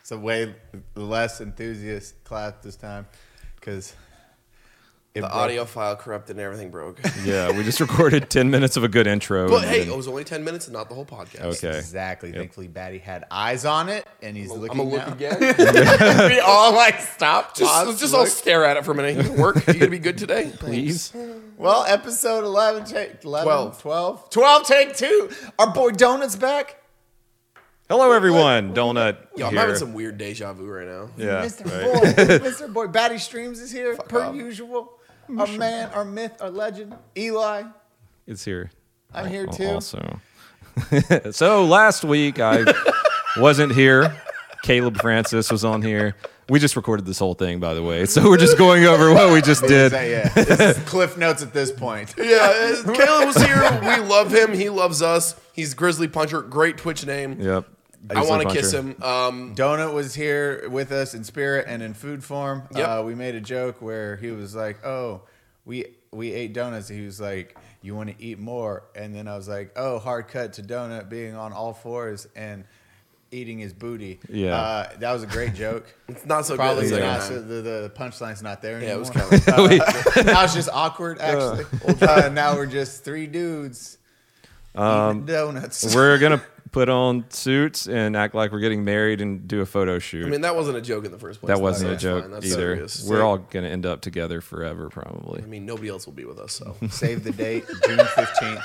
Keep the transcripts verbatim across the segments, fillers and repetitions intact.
It's a way less enthusiast clap this time because the broke. Audio file corrupted and everything broke. Yeah, we just recorded ten minutes of a good intro. But hey, then... it was only ten minutes and not the whole podcast. Okay. Exactly. Yep. Thankfully, Batty had eyes on it, and he's I'm, looking I'm gonna look now. again. We all like stop. Just, pause, let's just look. all stare at it for a minute. You gonna work? You gonna be good today? Please. Well, episode eleven, take eleven, twelve. twelve, twelve, take two. Our boy Donut's back. Hello, everyone. Donut. Yo, I'm here. having some weird deja vu right now. Yeah. Mister Right. Boy, Mister Boy, Batty Streams is here Fuck per off. usual. Our man, our myth, our legend, Eli. It's here. I'm here Al- too. Also. So last week I wasn't here. Caleb Francis was on here. We just recorded this whole thing, by the way. So we're just going over what we just did. Yeah, this is Cliff Notes at this point. Yeah, Caleb was here. We love him. He loves us. He's Grizzly Puncher. Great Twitch name. Yep. I want to kiss him. Um, Donut was here with us in spirit and in food form. Yep. Uh, we made a joke where he was like, "Oh, we we ate donuts." He was like, "You want to eat more?" And then I was like, "Oh, hard cut to Donut being on all fours and eating his booty." Yeah. uh, that was a great joke. it's not so Probably good. not. It's So like, the, the punchline's not there yeah, it anymore. was kind of. Uh, now it's just awkward. Actually, uh, now we're just three dudes Um, eating donuts. We're going to put on suits and act like we're getting married and do a photo shoot. I mean, that wasn't a joke in the first place. that wasn't a That's joke fine. That's either. serious. We're So, all going to end up together forever, probably. I mean, nobody else will be with us. So Save the date, June fifteenth.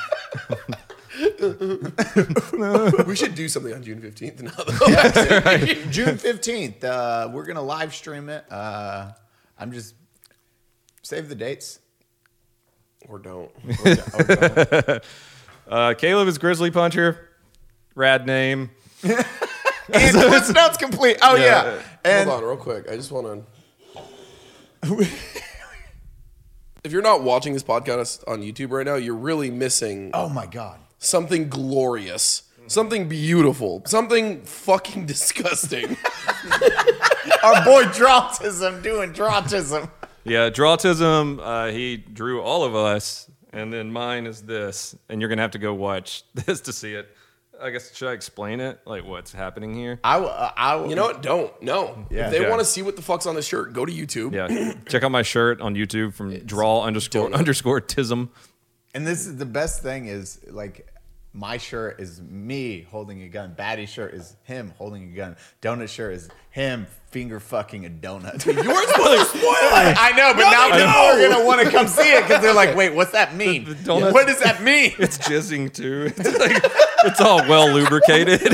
we should do something on June fifteenth. Now, though. June fifteenth. Uh, we're gonna live stream it. Uh, I'm just save the dates. or don't. Or don't- or don't. Uh, Caleb is Grizzly Puncher. Rad name. And Cliff Notes complete. Oh yeah. Yeah. And Hold on, real quick. I just want to. If you're not watching this podcast on YouTube right now, you're really missing oh my god. something glorious, something beautiful, something fucking disgusting. Our boy Drawtism doing Drawtism. Yeah, Drawtism, uh, he drew all of us, and then mine is this, and you're going to have to go watch this to see it. I guess, should I explain it? Like, what's happening here? I, w- uh, I w- You know what? Don't. No. Yeah. If they Yeah. want to see what the fuck's on this shirt, go to YouTube. Yeah, check out my shirt on YouTube from draw underscore donut. underscore tism. And this is the best thing is like my shirt is me holding a gun. Batty's shirt is him holding a gun. Donut shirt is him finger fucking a donut. You weren't supposed to spoil it. I know, but No, now they people don't. are gonna want to come see it because they're like, "Wait, what's that mean? The donut- What does that mean?" It's jizzing too. It's, like, it's all well lubricated.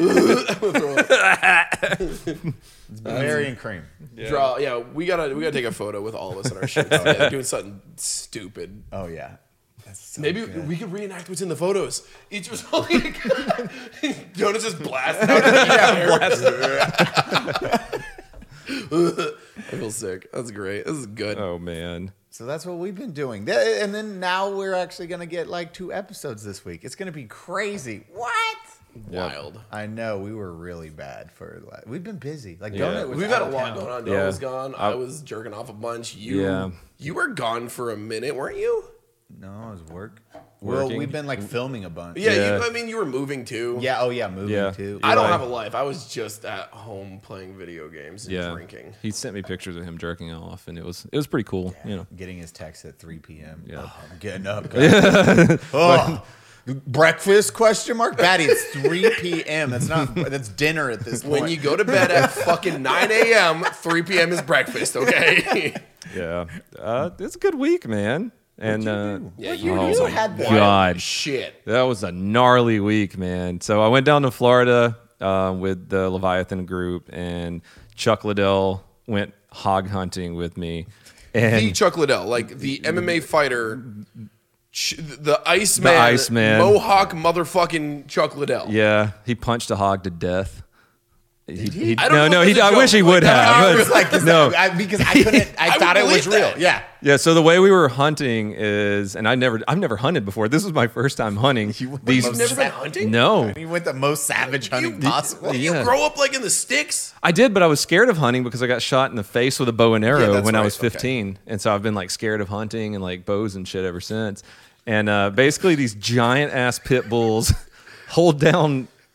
It's berry and cream. Yeah. Draw. Yeah, we gotta we gotta take a photo with all of us in our shirts together, doing something stupid. Oh yeah, that's so Maybe good. we could reenact what's in the photos. Each was holding a gun. Jonas just blasted out of the air. I feel sick. That's great. This is good. Oh man. So that's what we've been doing. Th- And then now we're actually gonna get like two episodes this week. It's gonna be crazy. What? Wild. I know we were really bad for. Like, we've been busy. Like Yeah. Donut was We've out had a of lot town. going on. Yeah. Noah was gone. I, I- was jerking off a bunch. You Yeah. you were gone for a minute, weren't you? No, it was work. Well, Working. we've been like filming a bunch. Yeah, Yeah. You, I mean you were moving too. Yeah. Oh yeah, moving Yeah. too. I don't Eli. have a life. I was just at home playing video games and Yeah. drinking. He sent me pictures of him jerking off, and it was it was pretty cool. You know. Getting his text at three p.m. Yeah. Oh, I'm getting up. guys. Oh, breakfast? Question mark. Batty, it's three p.m. That's not. That's dinner at this point. When you go to bed at fucking nine a.m., three p.m. is breakfast, okay? Yeah. Uh, it's a good week, man. And uh, Yeah, What you, you- oh you my had that. God. shit. That was a gnarly week, man. So I went down to Florida uh, with the Leviathan group, and Chuck Liddell went hog hunting with me. The And Chuck Liddell, like the M M A fighter, ch- the Iceman, The Iceman. Mohawk motherfucking Chuck Liddell. yeah, he punched a hog to death. He, he- I don't no, know no, if he, it's a I joke, wish he like would that. have. I but- was like, is no, that, I, because I couldn't. I, I thought would it was believe real. that. Yeah. yeah. So the way we were hunting is, and I never, I've never hunted before. This was my first time hunting. These, You've never been hunting? no, He went the most savage hunting possible. Did Yeah. you grow up like in the sticks? I did, but I was scared of hunting because I got shot in the face with a bow and arrow that's when I right, was okay. fifteen, and so I've been like scared of hunting and like bows and shit ever since. And uh, basically, these giant ass pit bulls hold down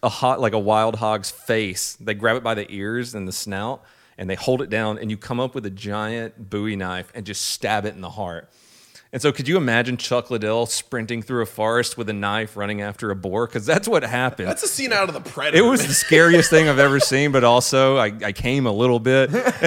a hot like a wild hog's face. They grab it by the ears and the snout, and they hold it down, and you come up with a giant Bowie knife and just stab it in the heart. And so could you imagine Chuck Liddell sprinting through a forest with a knife running after a boar? Because that's what happened. That's a scene out of The Predator. It was the scariest thing I've ever seen, but also I, I came a little bit.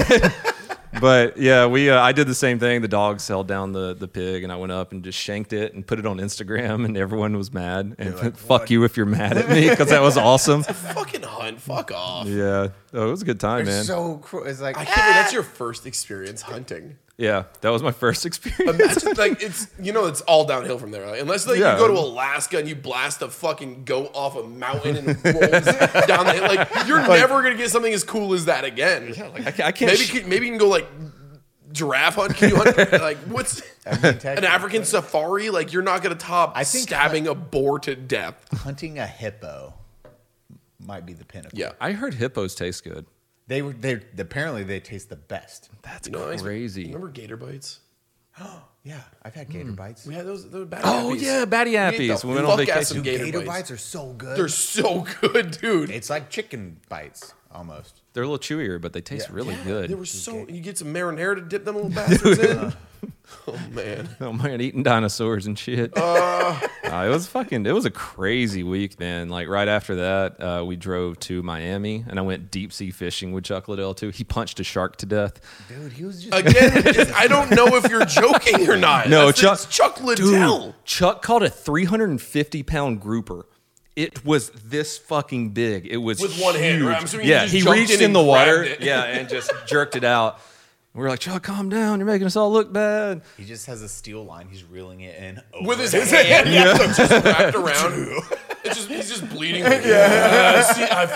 But yeah, we uh, I did the same thing. The dogs held down the, the pig, and I went up and just shanked it and put it on Instagram, and everyone was mad. And like, fuck what? you if you're mad at me, because that was awesome. fucking hunt. Fuck off. Yeah, oh, it was a good time, They're man. so cruel. It's like I can't believe that's your first experience hunting. Yeah, that was my first experience. Imagine, like, it's, you know, it's all downhill from there. Like, unless, like, Yeah. you go to Alaska and you blast a fucking goat off a mountain and it rolls down the hill. Like, you're never going to get something as cool as that again. Yeah, like I, ca- I can't. maybe, sh- can- maybe you can go, like, giraffe hunt. Can you hunt, like, what's I mean, an technically, African safari? Like, you're not going to top I think stabbing a boar to death. hunting a hippo might be the pinnacle. Yeah. I heard hippos taste good. They were they apparently they taste the best. That's You know, I- crazy. Remember gator bites? Yeah, I've had gator bites. We had those, those bad Oh yappies. yeah, batty We ate appies. the We went on fuck ass vacation. of Gator, gator bites. bites. are so good. They're so good, dude. it's like chicken bites almost. They're a little chewier, but they taste Yeah. really Yeah, good. They were so. You get some marinara to dip them little bastards in. Oh man. Oh man, eating dinosaurs and shit. Uh, it was fucking. It was a crazy week, man. Like right after that, uh, we drove to Miami, and I went deep sea fishing with Chuck Liddell too. He punched a shark to death. Dude, he was just Again, I don't know if you're joking or not. No, That's- Chuck- it's Chuck Liddell. Dude, Chuck caught a three hundred fifty pound grouper. It was this fucking big. It was With one hand, huge. right? I'm assuming he yeah, just he jumped reached in in and the water, grabbed it. yeah, and just jerked it out. We were like, Chuck, calm down. You're making us all look bad. he just has a steel line. He's reeling it in over With his his hand, yeah, just wrapped around. It's just he's just bleeding. Yeah, see, I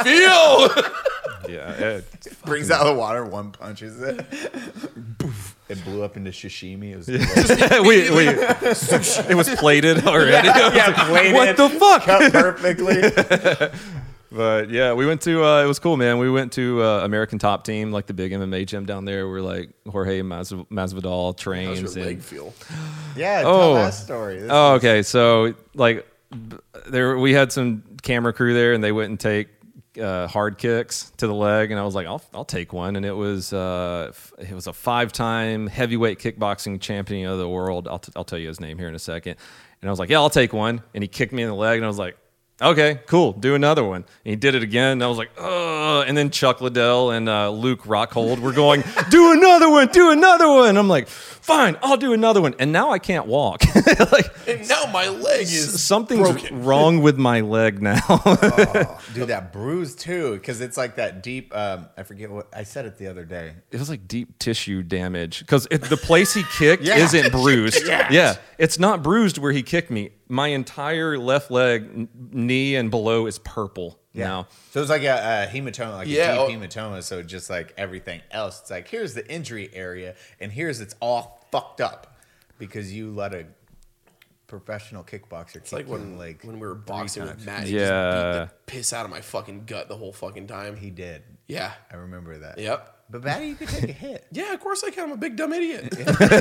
feel. Yeah, it, brings out of the water, one punches it. Poof. It blew up into sashimi. It was we, we, it was plated already. yeah, plated, What the fuck? cut perfectly. But yeah, we went to. Uh, it was cool, man. We went to uh, American Top Team, like the big M M A gym down there, where like Jorge Mas- Masvidal How's trains. your leg and, feel? Yeah, Oh. tell that story. This oh, is- okay. So like, b- there we had some camera crew there, and they went and take uh, hard kicks to the leg, and I was like, I'll I'll take one, and it was uh, f- it was a five time heavyweight kickboxing champion of the world. I'll t- I'll tell you his name here in a second, and I was like, yeah, I'll take one, and he kicked me in the leg, and I was like, okay, cool, do another one. And he did it again, and I was like, ugh. And then Chuck Liddell and uh, Luke Rockhold were going, do another one, do another one. And I'm like, fine, I'll do another one. And now I can't walk. Like, And now my leg is something's broken. wrong with my leg now. Oh, dude, that bruise too, because it's like that deep. Um, I forget what I said it the other day. It was like deep tissue damage because the place he kicked Yeah. isn't bruised. Yes. Yeah, it's not bruised where he kicked me. My entire left leg, n- knee, and below is purple now. So it's like a, a hematoma, like Yeah, a oh. deep hematoma. So just like everything else, it's like here's the injury area, and here's it's all fucked up because you let a professional kickboxer It's kick like you in when, the leg. when we were boxing with times. Matt. He Yeah. just beat the piss out of my fucking gut the whole fucking time. He did. Yeah. I remember that. Yep. But Batty, you could take a hit. Yeah, of course I can. I'm a big dumb idiot.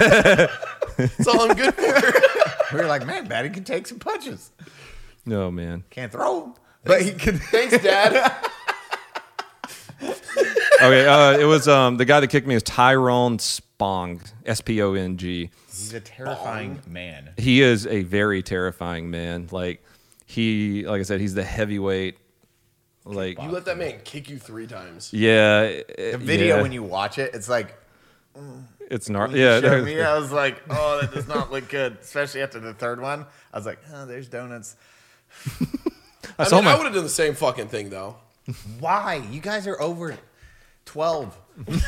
That's all I'm good for. We were like, man, Batty can take some punches. No, man. Can't throw them, but he can. Thanks, Dad. Okay, uh, it was um, the guy that kicked me was Tyrone Spong, S P O N G. He's a terrifying man. He is a very terrifying man. Like he, like I said, he's the heavyweight. Like You let that man kick you three times. yeah, The video when you watch it, it's like it's not. when you Yeah, showed me, I was like, oh, that does not look good. Especially after the third one, I was like, oh, there's donuts. I I, saw mean, my. I would have done the same fucking thing though. Why? You guys are over twelve. We're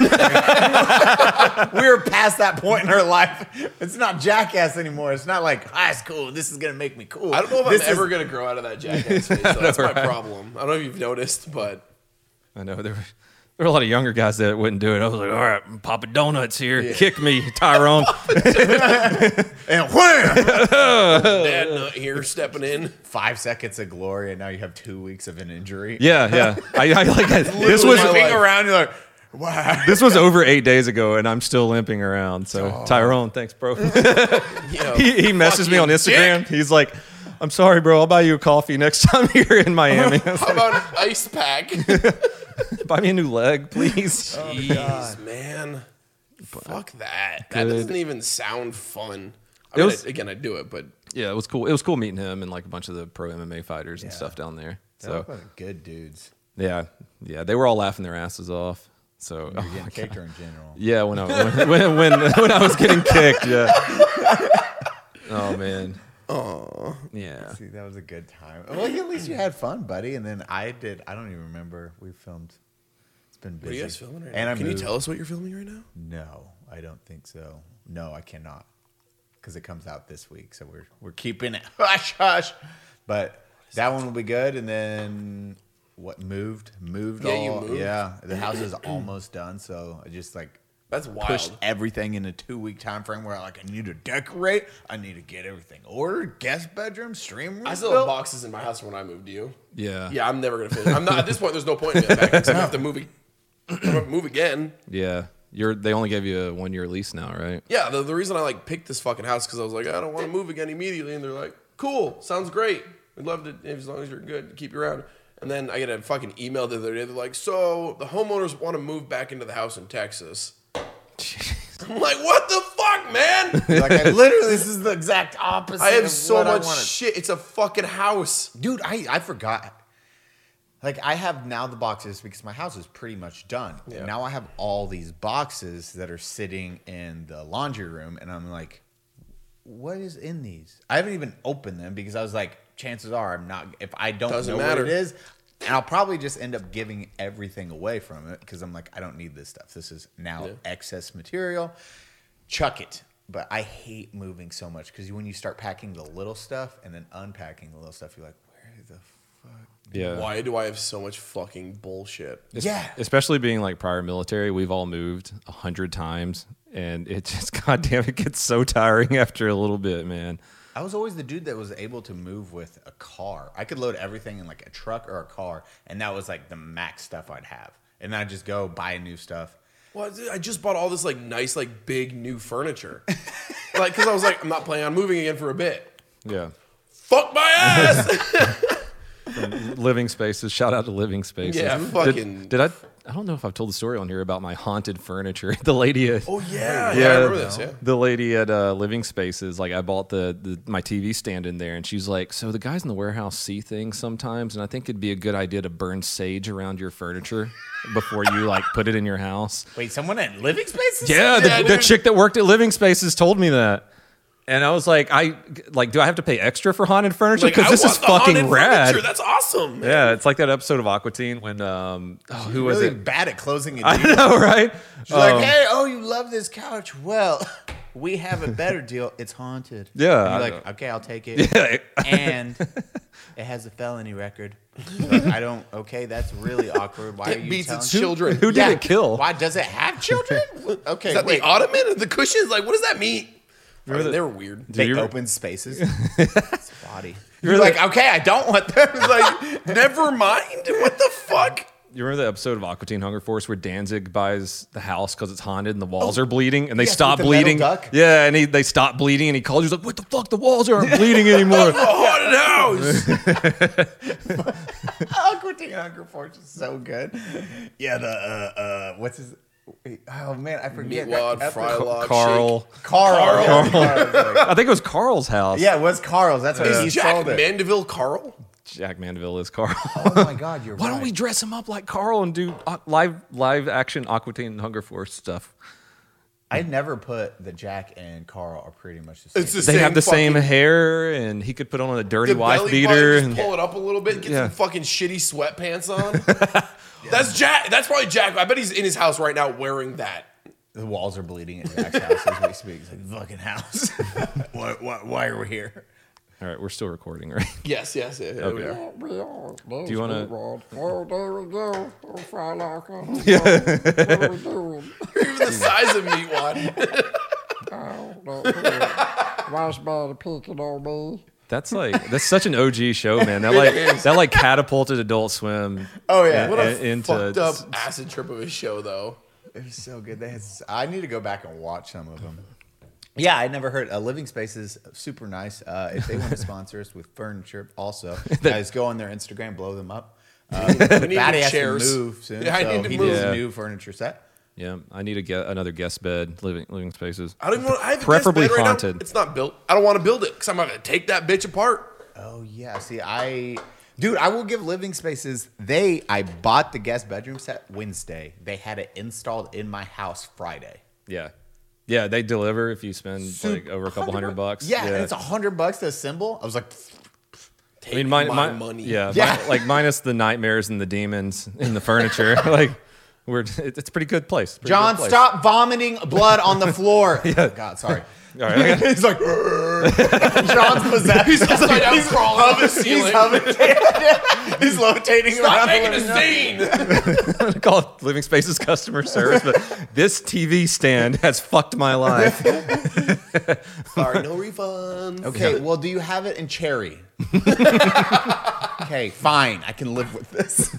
past that point in our life. It's not Jackass anymore. It's not like, ah, it's cool. This is going to make me cool. I don't know if this I'm ever is- gonna grow out of that jackass face. So that's my problem. I don't know if you've noticed, but I know there were, there were a lot of younger guys that wouldn't do it. I was like, all right, I'm popping donuts here. Kick me, Tyrone. And wham! Dad Nut here stepping in. Five seconds of glory, and now you have two weeks of an injury. yeah, yeah. I, I like I, this was my Looking life. around, you're like, wow. this was over eight days ago, and I'm still limping around. So Tyrone, thanks, bro. You know, he he messages me on fucking Instagram. dick. He's like, I'm sorry, bro. I'll buy you a coffee next time you're in Miami. How about an ice pack? Buy me a new leg, please. Jeez, man. Fuck that. That Good. doesn't even sound fun. I It mean, was- I, again, I do it, but Yeah, it was cool. It was cool meeting him and like a bunch of the pro M M A fighters and Yeah. stuff down there. They So look like good dudes. yeah, yeah, they were all laughing their asses off. So You're oh getting my kicked God. or in general. Yeah, when I when, when when when I was getting kicked, yeah. Oh man. oh, Yeah. See, that was a good time. Well, at least you had fun, buddy. And then I did. I don't even remember. We filmed. It's been busy. what are you guys filming right and now? I Can moved. you tell us what you're filming right now? No, I don't think so. No, I cannot, because it comes out this week. So we're we're keeping it hush hush. But that one will be good. And then what moved? Moved Yeah, all. you moved. Yeah, the house is almost done. So I just like That's wild. pushed everything in a two week time frame where I like I need to decorate. I need to get everything ordered. Guest bedroom, stream room. I still built. have boxes in my house from when I moved. Do you? Yeah. Yeah, I'm never gonna finish. I'm not at this point. There's no point in me back because I have to move. ag- I'm gonna move again. Yeah. You're they only gave you a one year lease now, right? Yeah, the, the reason I like picked this fucking house because I was like, I don't want to move again immediately, and they're like, cool, sounds great. We'd love to as long as you're good, keep you around. And then I get a fucking email the other day. They're like, so the homeowners want to move back into the house in Texas. I'm like, what the fuck, man? Like I literally, this is the exact opposite. I have of so what I much wanted. shit. It's a fucking house. Dude, I, I forgot. Like, I have now the boxes because my house is pretty much done. Yeah. Now I have all these boxes that are sitting in the laundry room, and I'm like, what is in these? I haven't even opened them because I was like, chances are I'm not, if I don't Doesn't know matter. what it is, and I'll probably just end up giving everything away from it because I'm like, I don't need this stuff. This is now Yeah. excess material. Chuck it. But I hate moving so much because when you start packing the little stuff and then unpacking the little stuff, you're like, where the fuck? Yeah. Why do I have so much fucking bullshit? Es- Yeah. Especially being like prior military, we've all moved a hundred times, and it just goddamn it gets so tiring after a little bit, man. I was always the dude that was able to move with a car. I could load everything in like a truck or a car, and that was like the max stuff I'd have. And then I'd just go buy new stuff. Well, I just bought all this like nice, like big new furniture. Like, because I was like, I'm not planning on moving again for a bit. Yeah. Fuck my ass. Living Spaces. Shout out to Living Spaces. Yeah, Did- fucking- Did, I? I don't know if I've told the story on here about my haunted furniture. The lady. At, Oh yeah, yeah, Yeah, I remember this. Yeah. The lady at uh, Living Spaces, like I bought the, the my T V stand in there, and she's like, "So the guys in the warehouse see things sometimes, and I think it'd be a good idea to burn sage around your furniture before you like put it in your house." Wait, someone at Living Spaces? Yeah, the, Yeah, the dude. chick that worked at Living Spaces told me that. And I was like, I like, do I have to pay extra for haunted furniture? Like, Because I this want is the haunted fucking rad. furniture. That's awesome. man. Yeah, it's like that episode of Aqua Teen when um, oh, who was really it? bad at closing a I deal. know, right? She's like, Um, hey, oh, you love this couch. Well, we have a better deal. It's haunted. Yeah, And I you're know. like, okay, I'll take it. Yeah. And it has a felony record. Like, I don't, okay, that's really awkward. Why are It you beats telling its me? children. Who did Yeah. it kill? Why does it have children? Okay, Is that wait. the ottoman and the cushions? Like, what does that mean? I mean, the- they were weird. They you- open spaces. It's body. You're, You're like, the- okay, I don't want them. It's like, never mind. What the fuck? You remember the episode of Aqua Teen Hunger Force where Danzig buys the house because it's haunted and the walls Oh, are bleeding and they yes, stop with the metal bleeding? duck? Yeah, and he, they stop bleeding and he calls. He's like, "What the fuck? The walls aren't bleeding anymore." A haunted house. Aqua Teen Hunger Force is so good. Yeah, the uh, uh, what's his? Oh man, I forget. Meatwad, That- Frylog, Carl. Carl. Carl. Carl. I think it was Carl's house. Yeah, it was Carl's. That's what Shake. he Is Jack sold it. Mandeville Carl? Jack Mandeville is Carl. Oh my God, you're Why right. don't we dress him up like Carl and do uh, live live action Aqua Teen Hunger Force stuff? I never put the Jack and Carl are pretty much the same. It's the They same have the same fucking- hair, and he could put on a dirty The wife belly beater. button, And, just pull it up a little bit, get Yeah. some fucking shitty sweatpants on. That's Jack. That's probably Jack. I bet he's in his house right now wearing that. The walls are bleeding at Jack's house as we speak. It's like, fucking house. why, why, why are we here? all right, we're still recording, right? Yes, yes, yeah. yeah, Okay. we are. We are. Do you wanna- Oh, there we go. Oh, Frylock. Yeah. What are we doing? Even the size of Meatwad. Oh, no. Nice body picking on me. That's like that's such an O G show, man. That like that like catapulted Adult Swim. Oh yeah, What a uh, into fucked up acid trip of a show, though. it was so good. They had, s- I need to go back and watch some of them. Yeah, I never heard. Uh, Living Space is super nice. Uh, if they want to sponsor us with furniture, also, guys, go on their Instagram, blow them up. Uh, We need Batty new has chairs. to move soon, Yeah, I so need to he move. needs Yeah. a new furniture set. Yeah, I need to get another guest bed, living living spaces. I don't even want. I have a Preferably guest bed right now. haunted. It's not built. I don't want to build it because I'm not gonna take that bitch apart. Oh yeah, see, I, dude, I will give Living Spaces. They, I bought the guest bedroom set Wednesday. They had it installed in my house Friday. Yeah, yeah, they deliver if you spend like Sup- over a couple hundred bucks. Yeah, and it's a hundred bucks to assemble. I was like, Take I mean, mine, my mine- money. Yeah, Yeah. mi- like minus the nightmares and the demons in the furniture. like, we're it- it's a pretty good place. Pretty John, good place. stop vomiting blood on the floor. Oh, God, sorry. All right, I got- He's like, John's possessed. He's upside down crawling on the He's, ceiling. hovering- he's levitating Stop around. making the a living room. scene. I'm gonna call it Living Spaces customer service, but this T V stand has fucked my life. Sorry, no refund. Okay, well, do you have it in cherry? Okay, fine. I can live with this.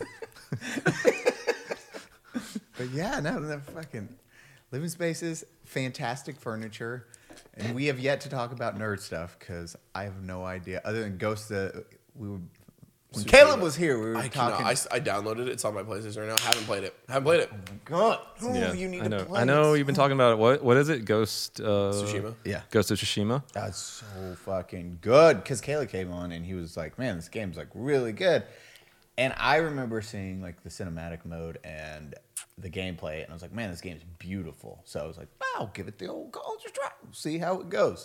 But yeah, no, no, fucking Living Spaces, fantastic furniture. And we have yet to talk about nerd stuff because I have no idea. Other than Ghost, uh, we would. When Caleb was here, we were I talking. cannot. I, I downloaded it. It's on my PlayStation right now. Haven't played it. Haven't played it. God, oh, Yeah, you need I know. to play I know this. you've been talking about it. What what is it? Ghost uh, Tsushima. Yeah. Ghost of Tsushima. That's so fucking good. Because Caleb came on and he was like, man, this game's like really good. And I remember seeing like the cinematic mode and the gameplay. And I was like, man, this game's beautiful. So I was like, I'll give it the old college try. See how it goes.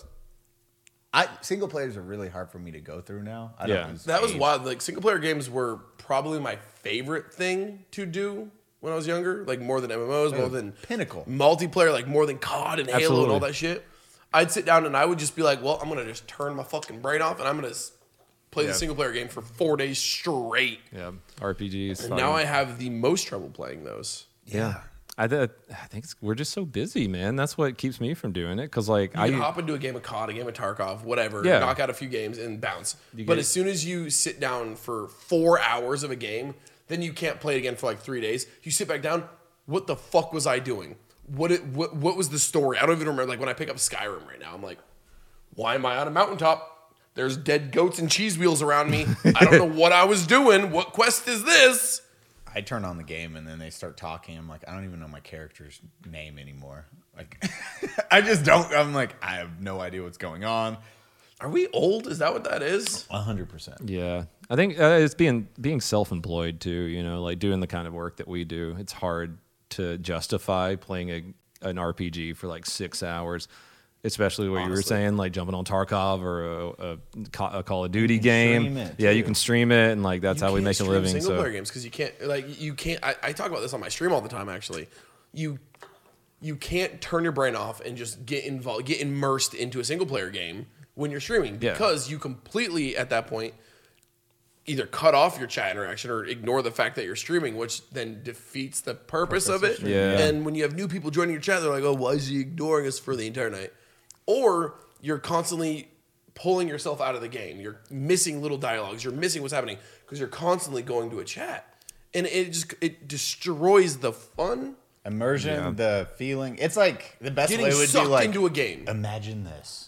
I Single players are really hard for me to go through now. I Yeah. don't use That was age. wild. Like single player games were probably my favorite thing to do when I was younger. Like more than M M Os, more than Pinnacle. multiplayer, like more than C O D and Halo and all Absolutely. that shit. I'd sit down and I would just be like, well, I'm gonna just turn my fucking brain off and I'm gonna s- play Yeah. the single player game for four days straight. Yeah, R P Gs. And fun. now I have the most trouble playing those. yeah. I, th- I think it's, we're just so busy, man. That's what keeps me from doing it. Because like You I can hop into a game of C O D, a game of Tarkov, whatever, Yeah. knock out a few games and bounce. You But get- as soon as you sit down for four hours of a game, then you can't play it again for like three days. You sit back down. What the fuck was I doing? What it, what what was the story? I don't even remember. Like when I pick up Skyrim right now, I'm like, why am I on a mountaintop? There's dead goats and cheese wheels around me. I don't know what I was doing. What quest is this? I turn on the game and then they start talking. I'm like, I don't even know my character's name anymore. Like, I just don't. I'm like, I have no idea what's going on. Are we old? Is that what that is? A hundred percent. Yeah, I think uh, it's being being self-employed too. You know, like doing the kind of work that we do. It's hard to justify playing a an R P G for like six hours, especially what you were Honestly. saying, like jumping on Tarkov or a, a, Ca- a Call of Duty game. stream it, Yeah, you too. can stream it, and like that's You how we can't make a stream living. Single So player games because you can't like you can't. I, I talk about this on my stream all the time. Actually, you you can't turn your brain off and just get involved, get immersed into a single player game when you're streaming Yeah. because you completely at that point either cut off your chat interaction or ignore the fact that you're streaming, which then defeats the purpose, of it. Yeah. And when you have new people joining your chat, they're like, "Oh, why is he ignoring us for the entire night?" Or you're constantly pulling yourself out of the game. You're missing little dialogues. You're missing what's happening because you're constantly going to a chat, and it just it destroys the fun. Immersion, Yeah. the feeling. It's like the best Getting way would be sucked like into a game. Imagine this: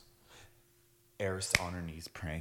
Eris on her knees praying.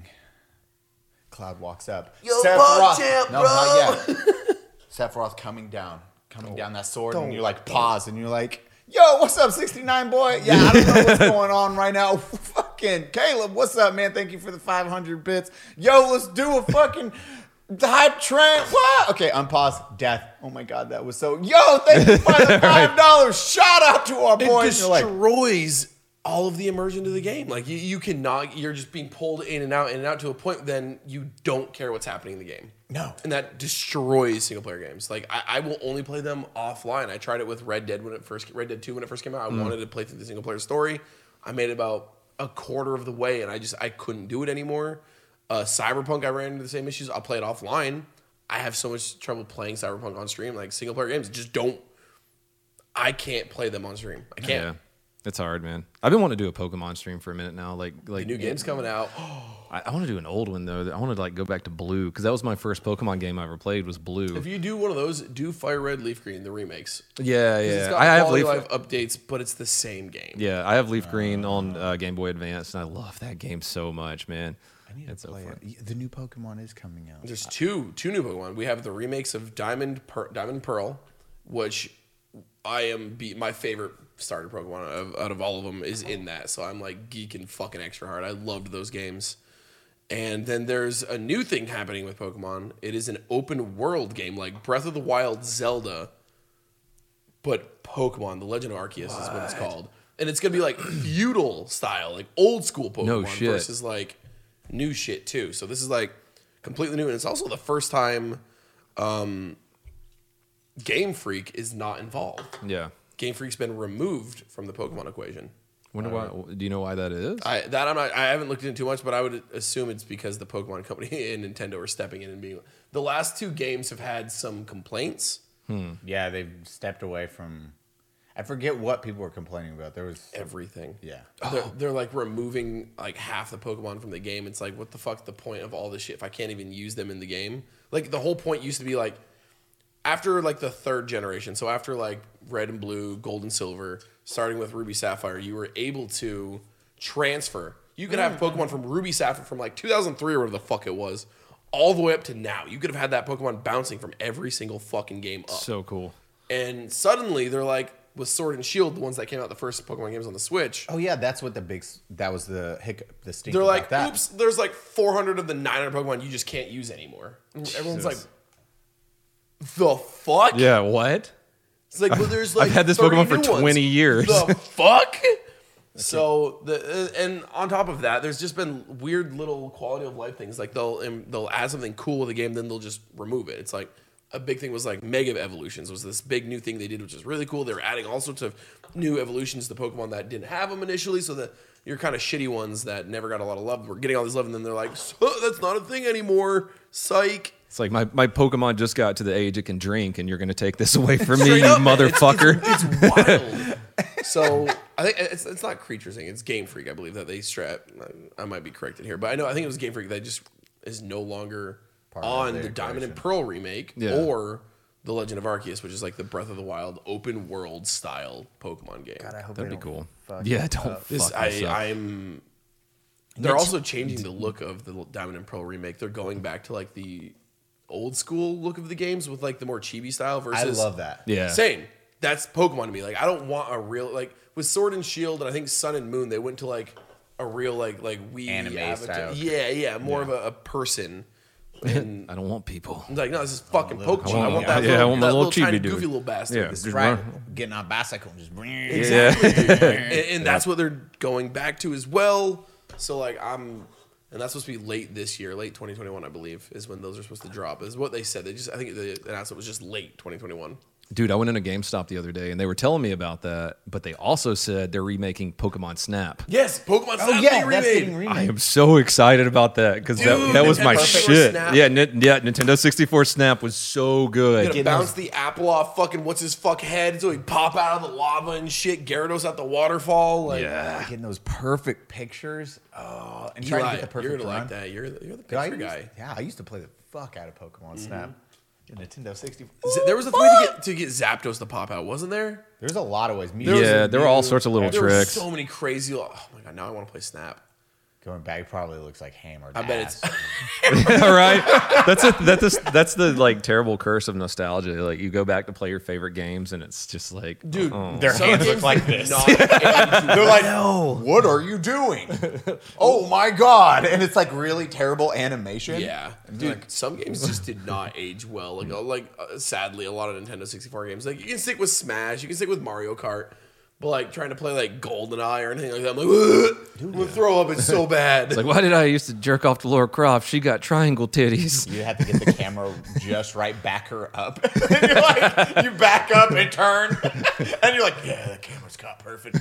Cloud walks up. Yo, Sephiroth- Champ, no, bro. not yet. Sephiroth coming down, coming down that sword, and don't- you like pause, and you're like, "Yo, what's up, sixty-nine boy? Yeah, I don't know what's going on right now. Fucking Caleb, what's up, man? Thank you for the five hundred bits. Yo, let's do a fucking." Hype train. What? Okay, unpause. Death. Oh my god, that was so. Yo, thank you for the five dollars. Shout out to our It boys. You're like, destroys all of the immersion to the game. Like you, you cannot. You're just being pulled in and out, in and out to a point. Then you don't care what's happening in the game. no. And that destroys single player games. Like I, I will only play them offline. I tried it with Red Dead when it first Red Dead two when it first came out. I Mm. wanted to play through the single player story. I made it about a quarter of the way, and I just I couldn't do it anymore. Uh, Cyberpunk, I ran into the same issues. I'll play it offline. I have so much trouble playing Cyberpunk on stream. Like single player games, just don't. I can't play them on stream. I can't. yeah, It's hard, man. I've been wanting to do a Pokemon stream for a minute now. Like, like The new game's coming out. I, I want to do an old one though. I want to like go back to Blue because that was my first Pokemon game I ever played. Was Blue. If you do one of those, do Fire Red, Leaf Green, the remakes. Yeah, 'Cause yeah. It's got I have quality Leaf. life updates, but it's the same game. Yeah, I have Leaf Green on uh, Game Boy Advance, and I love that game so much, man. I need It's to so play fun. it. The new Pokemon is coming out. There's two two new Pokemon. We have the remakes of Diamond per- Diamond Pearl, which I am be my favorite starter Pokemon of, out of all of them is in that. So I'm like geeking fucking extra hard. I loved those games. And then there's a new thing happening with Pokemon. It is an open world game like Breath of the Wild, Zelda, but Pokemon, The Legend of Arceus is what it's called. And it's gonna be like feudal style, like old school Pokemon No shit. versus like new shit too. So this is like completely new, and it's also the first time um, Game Freak is not involved. Yeah. Game Freak's been removed from the Pokemon equation. Wonder why? Do you know why that is? I that I'm not. I haven't looked into too much, but I would assume it's because the Pokemon Company and Nintendo are stepping in and being. The last two games have had some complaints. Yeah, they've stepped away from. I forget what people were complaining about. There was Everything. yeah. They're, they're like removing like half the Pokemon from the game. It's like, what the fuck's the point of all this shit if I can't even use them in the game? Like the whole point used to be like after like the third generation. So after like Red and Blue, Gold and Silver, starting with Ruby Sapphire, you were able to transfer. You could have Pokemon from Ruby Sapphire from like two thousand three or whatever the fuck it was, all the way up to now. You could have had that Pokemon bouncing from every single fucking game up. So cool. And suddenly they're like, with Sword and Shield, the ones that came out, the first Pokemon games on the Switch, Oh yeah, that's what the big. s- That was the hiccup. The stink. they're about like, that. oops, there's like four hundred of the nine hundred Pokemon you just can't use anymore. And everyone's like, the fuck? Yeah. What? It's like, well, there's like I've had this thirty Pokemon for new ones. twenty years. The fuck? So the and on top of that, there's just been weird little quality of life things. Like they'll um, they'll add something cool with the game, then they'll just remove it. It's like a big thing was like Mega Evolutions was this big new thing they did, which is really cool. They were adding all sorts of new evolutions to Pokemon that didn't have them initially, so that your kind of shitty ones that never got a lot of love were getting all this love, and then they're like, so, that's not a thing anymore. Psych. It's like my, my Pokemon just got to the age it can drink, and you're going to take this away from me, Straight you up, man. It's- motherfucker. It's wild. So I think it's it's not Creature Thing, it's Game Freak. I believe that they strap. I might be corrected here, but I know I think it was Game Freak that just is no longer Part of on the the Diamond and equation. Pearl remake Yeah. or the Legend of Arceus, which is like the Breath of the Wild open world style Pokemon game. God, I hope That'd they be don't cool. fuck Yeah, it don't up. This fuck I this up. I'm. They're also changing the look of the Diamond and Pearl remake. They're going back to like the old school look of the games with like the more chibi style I versus. love that. Yeah. Same. That's Pokemon to me. Like I don't want a real like with Sword and Shield and I think Sun and Moon. They went to like a real like like Wii Anime avatar. style. Yeah, yeah, more of a, a person. And I don't want people. like no, this is fucking Pokemon. I want- want that yeah, I little, want my that little little tiny chibi dude. goofy little bastard. Yeah. This- Just Right, run. getting on a bicycle and just. Exactly. and, and that's what they're going back to as well. So like I'm, and that's supposed to be late this year, late twenty twenty-one, I believe, is when those are supposed to drop. Is what they said. They just I think the announcement was just late twenty twenty-one. Dude, I went into GameStop the other day, and they were telling me about that, but they also said they're remaking Pokemon Snap. Yes, Pokemon Snap Oh yeah, being that's remade. getting remade. I am so excited about that because that, Dude, that was my Nintendo sixty-four shit. Snap. Yeah, Ni- yeah, Nintendo sixty-four Snap was so good. Gonna bounce the apple off fucking what's his fuck head so he pop out of the lava and shit. Gyarados at the waterfall. Like, Yeah. Getting those perfect pictures. Oh, and Eli, trying to get the perfect you're gonna run. like that. You're the, you're the Dude, I picture used- guy. Yeah, I used to play the fuck out of Pokemon Snap. Yeah, Nintendo sixty-four. Z- There was a way to get to get Zapdos to pop out, wasn't there? There's a lot of ways. Me Yeah, there were all sorts of little There were tricks. so many crazy. Oh my god! Now I want to play Snap. Going back probably looks like hammered. I bet ass. it's. All right, that's a, that's a, that's the like terrible curse of nostalgia. Like you go back to play your favorite games, and it's just like, Dude, oh. Their some hands games look like did this. not age They're like, what are you doing? Oh my god! And it's like really terrible animation. Yeah, dude. Some games just did not age well. Like, uh, like uh, sadly, a lot of Nintendo sixty-four games. Like, you can stick with Smash, you can stick with Mario Kart, but like trying to play like GoldenEye or anything like that, I'm like, Ugh! I'm gonna throw up. It's so bad. It's like, why did I used to jerk off to Laura Croft? She got triangle titties. You have to get the camera just right, back her up. And you're like, you back up and turn, and you're like, yeah, the camera's got perfect.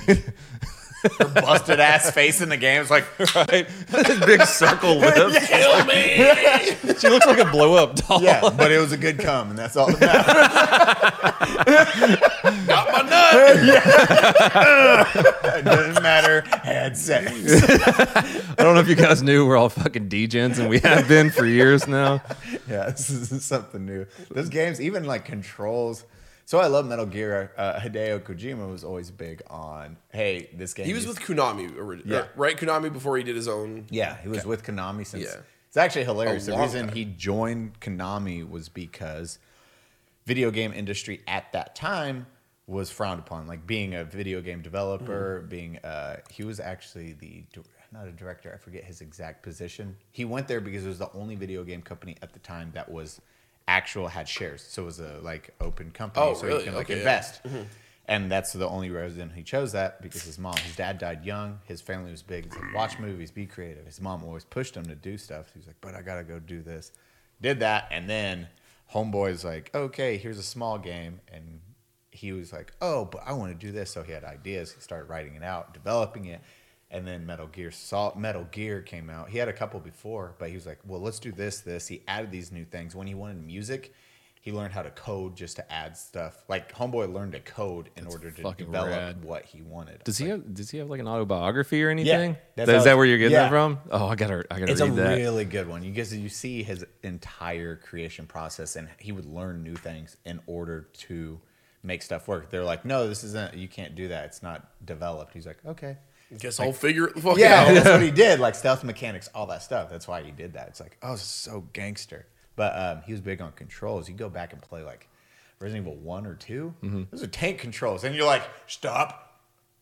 Her busted ass face in the game is like, Right? Big circle lips. Kill me. She looks like a blow up doll. yeah, but it was a good cum, and that's all that matters. Got my nuts. It doesn't matter. Had sex. I don't know if you guys knew we're all fucking degens, and we have been for years now. Yeah, this is something new. Those games, even like controls. So I love Metal Gear. Uh, Hideo Kojima was always big on, hey, this game. He was is- with Konami, ori- Yeah. uh, right? Konami before he did his own. Yeah, he was with Konami since. Yeah. It's actually hilarious. A The long reason time. he joined Konami was because video game industry at that time was frowned upon. Like being a video game developer, Mm-hmm. being uh, he was actually the not a director. I forget his exact position. He went there because it was the only video game company at the time that was actual had shares. So it was a like open company, Oh, so really? he can like Okay, yeah. invest. And that's the only reason he chose that because his mom, his dad died young. His family was big. He's like, watch movies, be creative. His mom always pushed him to do stuff. He's like, but I gotta go do this. Did that, and then Homeboy's like, okay, here's a small game, and he was like, oh, but I want to do this. So he had ideas. He started writing it out, developing it, and then Metal Gear Salt, Metal Gear came out. He had a couple before, but he was like, well, let's do this, this. He added these new things. When he wanted music, he learned how to code just to add stuff. Like Homeboy learned to code in order to fucking develop rad. what he wanted. Does he Like, have? Does he have like an autobiography or anything? that's Is how- that where you're getting yeah. that from? Oh, I gotta, I gotta It's a read that. really good one. You guys, you see his entire creation process, and he would learn new things in order to make stuff work. They're like, no, this isn't. You can't do that. It's not developed. He's like, okay. Guess I'll figure it the fuck Yeah, out. that's what he did. Like stealth mechanics, all that stuff. That's why he did that. It's like, oh, this is so gangster. But um, he was big on controls. You go back and play like Resident Evil one or two. Those are tank controls, and you're like, stop.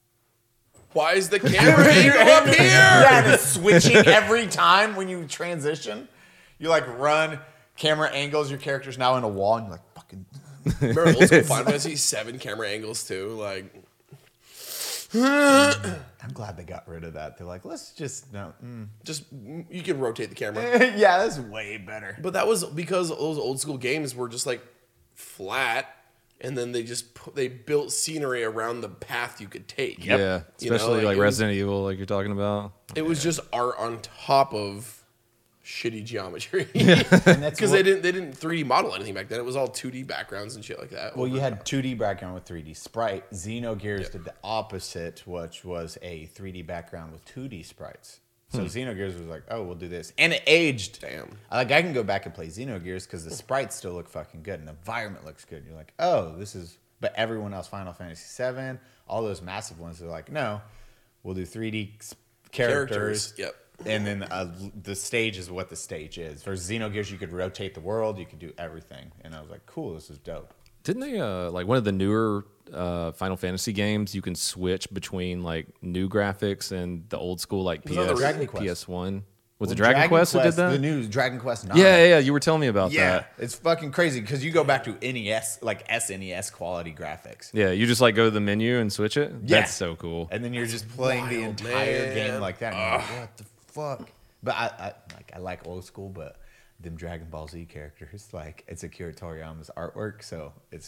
Why is the camera angle up here? Yeah, and it's switching every time when you transition. You like run camera angles. Your character's now in a wall, and you're like, fucking. Remember old school Final Fantasy seven camera angles too? Like, I'm glad they got rid of that. They're like, let's just no. Mm. just you can rotate the camera. Yeah, that's way better. But that was because those old school games were just like flat, and then they just put, they built scenery around the path you could take. Yeah, You know, especially like, like it was- Resident Evil, like you're talking about. It was just art on top of shitty geometry. And that's Because what- they didn't they didn't three D model anything back then. It was all two D backgrounds and shit like that. Well, you had two D background with three D sprite. Xenogears Yep. did the opposite, which was a three D background with two D sprites. So Hmm. Xenogears was like, oh, we'll do this. And it aged. Damn. Like, I can go back and play Xenogears because the sprites still look fucking good and the environment looks good. You're like, oh, this is... But everyone else, Final Fantasy seven, all those massive ones, they're like, no, we'll do three D s- characters. Characters, yep. And then uh, the stage is what the stage is. For Xenogears, you could rotate the world. You could do everything. And I was like, cool, this is dope. Didn't they uh like one of the newer uh Final Fantasy games? You can switch between like new graphics and the old school like Was that the P S Dragon Quest? P S one. Was Well, it Dragon, Quest that did that? The new Dragon Quest nine. yeah, yeah, yeah. You were telling me about Yeah, that. it's fucking crazy because you go back to N E S, like S N E S quality graphics. Yeah, you just like go to the menu and switch it. Yeah. That's so cool. And then you're just playing the wild, entire man. game like that. And you're like, what the fuck? But I, I like I like old school, but them Dragon Ball Z characters, like it's Akira Toriyama's artwork, so it's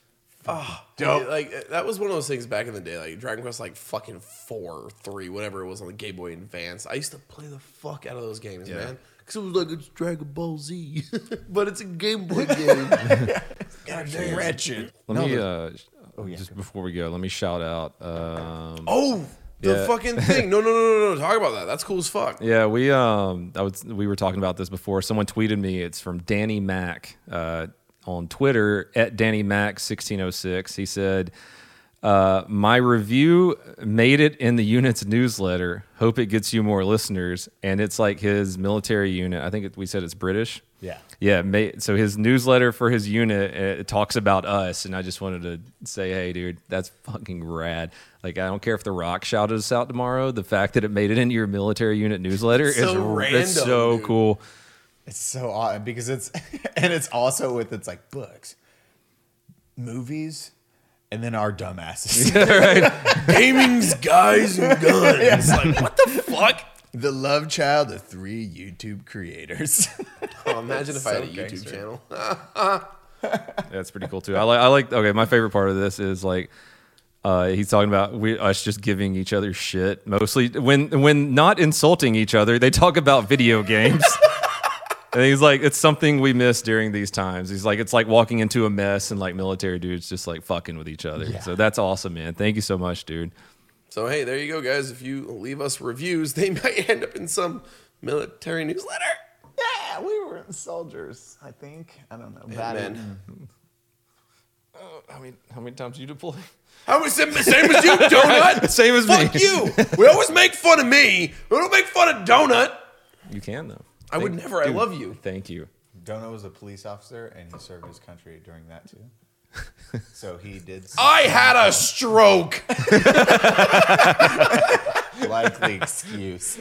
Oh, dope. like that was one of those things back in the day, like Dragon Quest, like fucking four, or three, whatever it was on the Game Boy Advance. I used to play the fuck out of those games, Yeah. man, because it was like it's Dragon Ball Z, but it's a Game Boy game. goddamn wretched. Let No, me the- uh Oh, yeah, just before we go, let me shout out um Oh, the Yeah. fucking thing! No, no, no, no, no! Talk about that. That's cool as fuck. Yeah, we um, I was we were talking about this before. Someone tweeted me. It's from Danny Mac uh, on Twitter at Danny Mac sixteen oh six. He said, uh, "My review made it in the unit's newsletter. Hope it gets you more listeners." And it's like his military unit. I think it, we said it's British. Yeah. Yeah, ma- so his newsletter for his unit uh, it talks about us, and I just wanted to say, hey, dude, that's fucking rad. Like, I don't care if The Rock shouted us out tomorrow. The fact that it made it into your military unit newsletter is So r- random, it's so dude. cool. It's so odd because it's and it's also with it's like books, movies, and then our dumbasses. Gaming's guys and guns. Like what the fuck? The love child of three YouTube creators. Oh, imagine if I had a So YouTube gangster. channel. That's pretty cool too. I like. I like. Okay, my favorite part of this is like. Uh, he's talking about we, us just giving each other shit. Mostly when when not insulting each other, they talk about video games. And he's like, it's something we miss during these times. He's like, it's like walking into a mess and like military dudes just like fucking with each other. Yeah. So that's awesome, man. Thank you so much, dude. So hey, there you go, guys. If you leave us reviews, they might end up in some military newsletter. Yeah, we were soldiers, I think. I don't know. Bad man. Uh, how many how many times you deploy? How is it same as you, Donut? Same as Fuck me. you. We always make fun of me. We don't make fun of Donut. You can though. I would Thank- never. I dude, love you. Thank you. Donut was a police officer, and he served his country during that too. So he did. I had a stroke. likely excuse.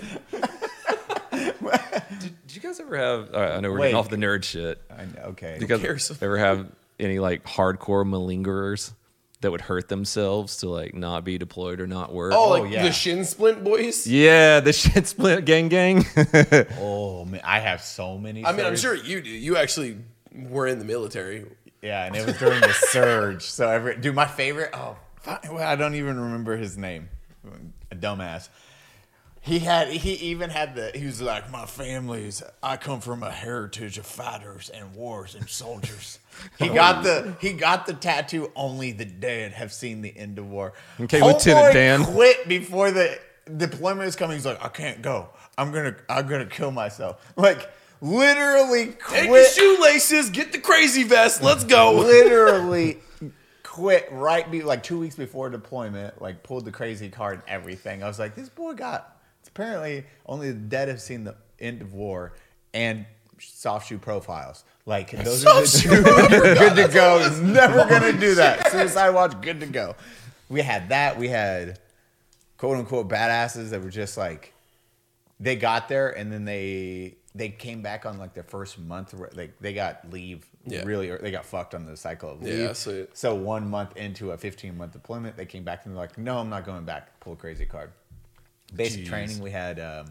Did you guys ever have? All right, I know we're Wait. getting off the nerd shit. I know. Okay. Did you guys cares? ever have any like hardcore malingerers that would hurt themselves to like not be deployed or not work? Oh, like yeah. the shin splint boys. Yeah, the shit split gang gang. Oh man, I have so many. I mean, I'm stories. sure you do. You actually were in the military. Yeah, and it was during the surge. So every dude, my favorite. Oh, fuck, well, I don't even remember his name. A dumbass. He had. He even had the. He was like, my family's. I come from a heritage of fighters and wars and soldiers. He got the. He got the tattoo. Only the dead have seen the end of war. Okay, Lieutenant Homeboy Dan. quit before the deployment is coming. He's like, I can't go. I'm gonna. I'm gonna kill myself. Like literally quit. Take your shoelaces. Get the crazy vest. Let's go. Literally quit right be like two weeks before deployment, like pulled the crazy card and everything. I was like, this boy got it's apparently only the dead have seen the end of war and soft shoe profiles. Like those are the two good to go. Never gonna do that. Suicide Watch, good to go. We had that. We had quote unquote badasses that were just like they got there and then they they came back on like their first month. Like they got leave Yeah. really early. They got fucked on the cycle of leave. Yeah, so it- So one month into a fifteen month deployment, they came back and they're like, "No, I'm not going back." Pull a crazy card. Basic Jeez. training. We had. Um,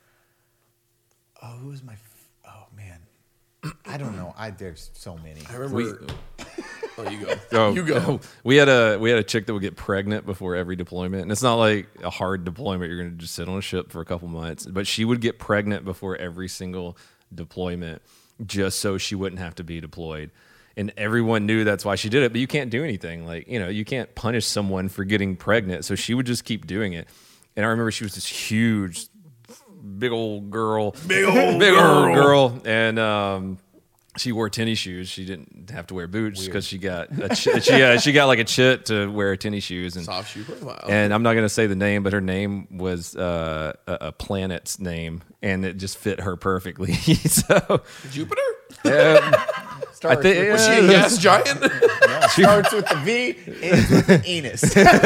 oh, who was my? F- oh man, I don't know. I there's so many. I remember. We- oh, you go. Oh, you go. We had a we had a chick that would get pregnant before every deployment, and it's not like a hard deployment. You're going to just sit on a ship for a couple months, but she would get pregnant before every single deployment, just so she wouldn't have to be deployed. And everyone knew that's why she did it, but you can't do anything. Like you know, you can't punish someone for getting pregnant, so she would just keep doing it. And I remember she was this huge, big old girl, Big old big girl. old girl, and um. She wore tennis shoes. She didn't have to wear boots because she got a ch- she uh, she got like a chit to wear tennis shoes and Soft shoe profile. and I'm not gonna say the name, but her name was uh, a, a planet's name, and it just fit her perfectly. So Jupiter? um, Starts I think- with, Was she a Yeah. gas giant? yeah, starts with the V, ends with the Enos.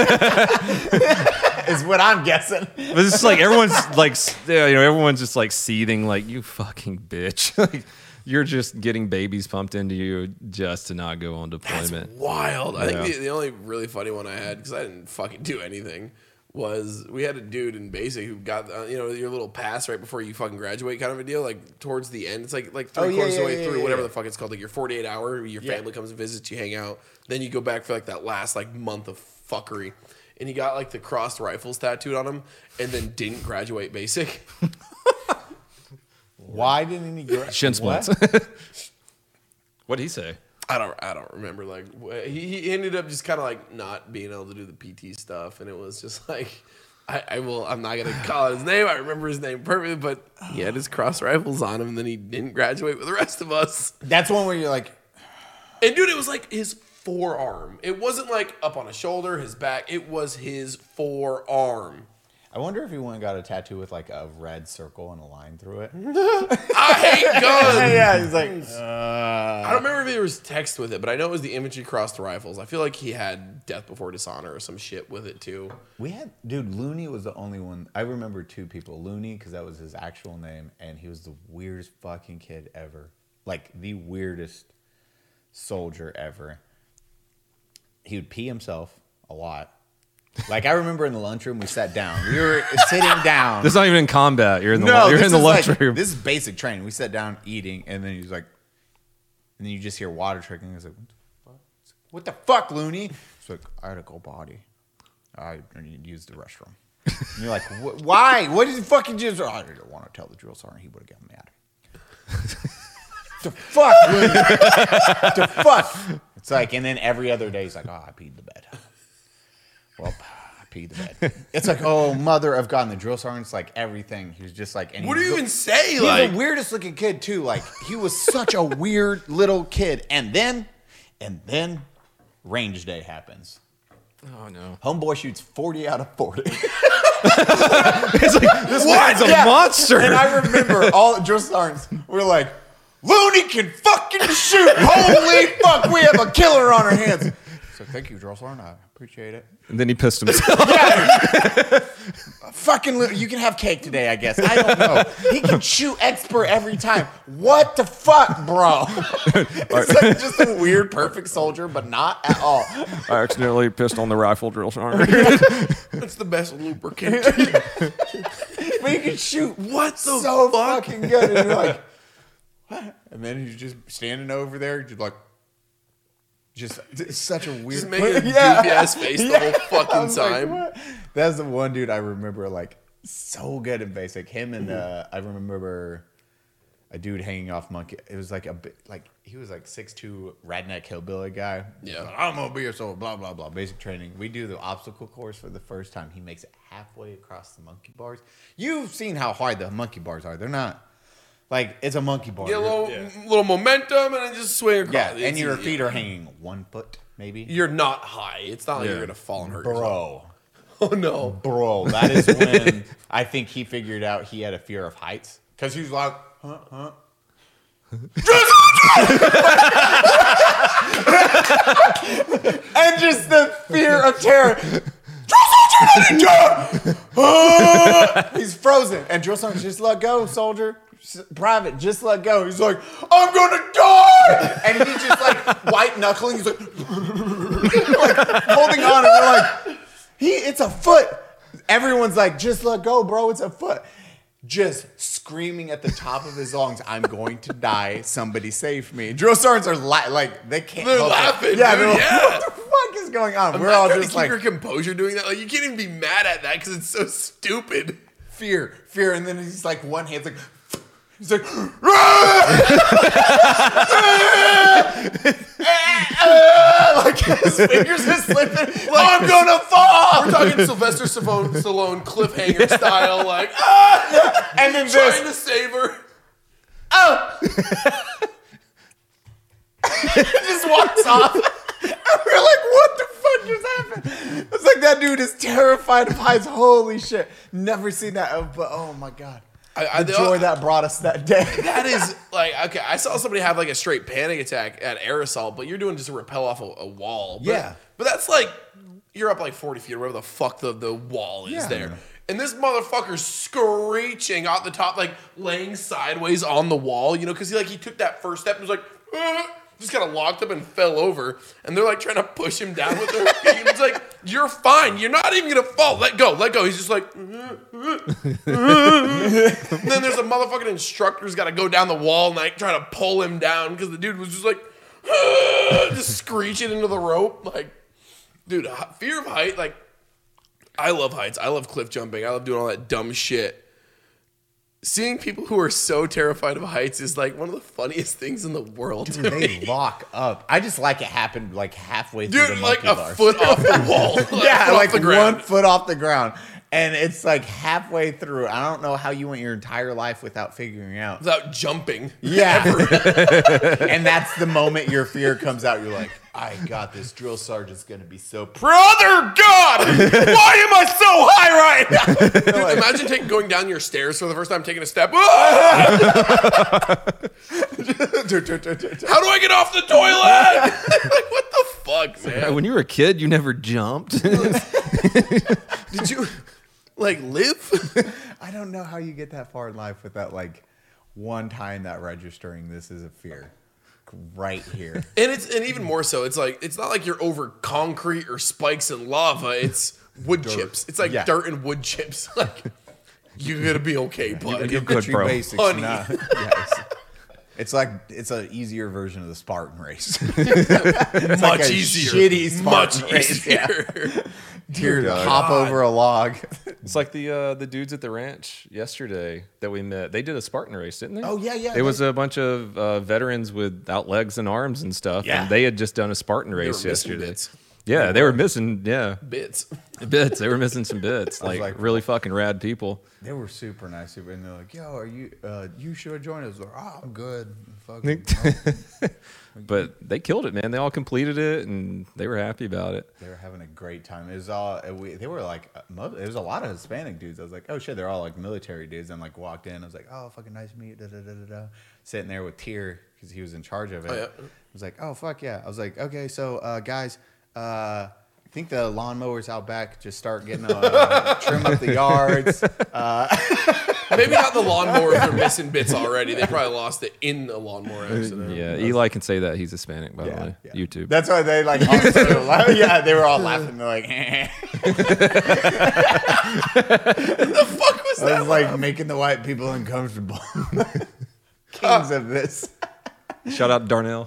Is what I'm guessing. but it's just like everyone's like s- yeah, you know everyone's just like seething like you fucking bitch. Like you're just getting babies pumped into you just to not go on That's deployment. wild. I Yeah. think the, the only really funny one I had, because I didn't fucking do anything, was we had a dude in basic who got uh, you know your little pass right before you fucking graduate, kind of a deal. Like towards the end, it's like like three Oh, yeah, quarters of yeah, the way yeah, through, yeah, whatever yeah. the fuck it's called, like your forty-eight hour. Your Yeah. family comes and visits, you hang out, then you go back for like that last like month of fuckery. And he got like the crossed rifles tattooed on him, and then didn't graduate basic. Why didn't he get Shin splints. What'd he say? I don't I don't remember. Like wh- he, he ended up just kind of like not being able to do the P T stuff, and it was just like I, I will I'm not gonna call his name. I remember his name perfectly, but he had his cross rifles on him, and then he didn't graduate with the rest of us. That's one where you're like, And dude, it was like his forearm. It wasn't like up on his shoulder, his back. It was his forearm. I wonder if he went and got a tattoo with like a red circle and a line through it. I hate guns. Yeah, he's like, uh, I don't remember if there was text with it, but I know it was the infantry crossed rifles. I feel like he had Death Before Dishonor or some shit with it too. we had, dude, Looney was the only one. I remember two people. Looney, because that was his actual name, and he was the weirdest fucking kid ever. Like, the weirdest soldier ever. He would pee himself a lot. Like, I remember in the lunchroom, we sat down. We were sitting down. This is not even in combat. You're in the No, you're this in the is like- lunchroom. This is basic training. We sat down eating, and then he's like, and then you just hear water trickling. He's like, what the fuck? What the fuck, Looney? It's like, I had to go potty. I need to use the restroom. And you're like, "Wh- why? What did you fucking do? I didn't want to tell the drill sergeant. He would have gotten mad. the fuck, Looney? The fuck. It's like, and then every other day he's like, oh, I peed the bed. Well, I peed the bed. It's like, oh, mother of God. And the drill sergeant's like everything. He's just like, and What do he's you the- even say? He's Like, the weirdest looking kid too. Like he was such a weird little kid. And then, and then, range day happens. Oh no! Homeboy shoots forty out of forty. It's like this man's a Yeah. monster. And I remember all drill sergeants were like, Looney can fucking shoot. Holy fuck, we have a killer on our hands. So thank you, drill sergeant. I appreciate it. And then he pissed himself. Fucking, Lo- you can have cake today, I guess. I don't know. He can shoot expert every time. What the fuck, bro? It's like just a weird, perfect soldier, but not at all. I accidentally pissed on the rifle drill sergeant. that's the best lubricant. But he can shoot What the so fuck? fucking good. And you're like, what? And then he's just standing over there, just like, just it's such a weird, Just making a goofy Yeah. ass face the Yeah. whole I fucking was like, time. what? That's the one dude I remember like so good in basic. Him and uh, I remember a dude hanging off monkey. It was like a bit like he was like six two redneck hillbilly guy. Yeah. Like, I'm gonna be your soul. Blah blah blah. Basic training. We do the obstacle course for the first time. He makes it halfway across the monkey bars. You've seen how hard the monkey bars are. They're not like it's a monkey bar. Get a You're- little, little momentum and then just swing across. yeah, It's and your easy. feet are hanging one foot maybe. You're not high. It's not like Yeah. you're gonna fall and hurt yourself. Bro. Oh no. Bro, that is when I think he figured out he had a fear of heights. Because he was like, huh, huh. And just the fear of terror. He's frozen. And drill sergeant, just let go, soldier. Private, just let go. He's like, I'm gonna die. And he's just like white knuckling. He's like, like holding on. And we're like, he, it's a foot. Everyone's like, just let go, bro. It's a foot. Just screaming at the top of his lungs, I'm going to die. Somebody save me. Drill sergeants are la- like, they can't They're help it. laughing, Yeah, dude, they're like, yeah. what the fuck is going on? I'm We're not all trying just to keep like, your composure doing that. Like you can't even be mad at that because it's so stupid. fear, fear. And then he's like, one hand's like, he's like, like his fingers are slipping. I'm gonna fall. We're talking Sylvester Stallone, Stallone cliffhanger style, like ah, And then trying this, to save her. oh, just walks off. And we're like, what the fuck just happened? It's like that dude is terrified of heights. Holy shit! Never seen that. Oh, but oh my god, I, I, the joy that brought us that day. That is like okay. I saw somebody have like a straight panic attack at air assault, but you're doing just a rappel off a, a wall. But, Yeah. but that's like you're up like forty feet or whatever the fuck the, the wall is Yeah. there. And this motherfucker's screeching out the top, like laying sideways on the wall, you know, because he like he took that first step and was like, "Uh," just kind of locked up and fell over. And they're like trying to push him down with their feet. And it's like, you're fine. You're not even gonna fall. Let go. Let go. He's just like, and then there's a motherfucking instructor who's got to go down the wall and like try to pull him down because the dude was just like, just screeching into the rope. Like, dude, fear of height, like, I love heights. I love cliff jumping. I love doing all that dumb shit. Seeing people who are so terrified of heights is like one of the funniest things in the world to Dude, me. they lock up. I just like it happened like halfway through Dude, the like monkey a bars. foot off the wall. Like, yeah, foot like off the ground. one foot off the ground. And it's like halfway through. I don't know how you went your entire life without figuring out. Without jumping. Yeah. And that's the moment your fear comes out. You're like, I got this. Drill sergeant's going to be so proud. Brother God! Why am I so high right now? Dude, Like- imagine taking, going down your stairs for the first time, taking a step. Ah! How do I get off the toilet? Like, what the fuck, man? When you were a kid, you never jumped. Did you, like, live? I don't know how you get that far in life without like one time that registering this is a fear. Right here. And it's and even more so, it's like it's not like you're over concrete or spikes and lava. It's wood chips. It's like Yeah. dirt and wood chips. Like you're gonna be okay, bud. You're good, True bro. basics, Honey. not- yes. It's like it's an easier version of the Spartan race. Much like a easier. shitty Spartan Much race, yeah. easier. Tear God. hop over a log. It's like the uh, the dudes at the ranch yesterday that we met. They did a Spartan race, didn't they? Oh, yeah, yeah, It they- was a bunch of uh, veterans without legs and arms and stuff. Yeah. And they had just done a Spartan They were race missing yesterday. bits. Yeah, they were missing. Yeah, Bits. bits. They were missing some bits. Like, like- really fucking rad people. They were super nice, super, and they're like, "Yo, are you? Uh, you should join us." Like, oh, I'm good. Fuck. But they killed it, man. They all completed it, and they were happy about it. They were having a great time. It was all we. They were like, uh, mo- it was a lot of Hispanic dudes. I was like, oh shit, they're all like military dudes. And like walked in, I was like, oh fucking nice to meet you. Da, da, da, da, da. Sitting there with Tier because he was in charge of it. Oh, yeah. I was like, oh fuck yeah. I was like, okay, so uh, guys, uh, I think the lawnmowers out back just start getting uh, trim up the yards. Uh, Maybe not the lawnmower if they're missing bits already. They probably lost it in a lawnmower accident. Yeah, Eli can say that he's Hispanic, by the Yeah, way. yeah. YouTube. That's why they like all started laughing. Yeah, they were all laughing. They're like, eh. The fuck was I that? was like making the white people uncomfortable. Kings of this. Shout out Darnell.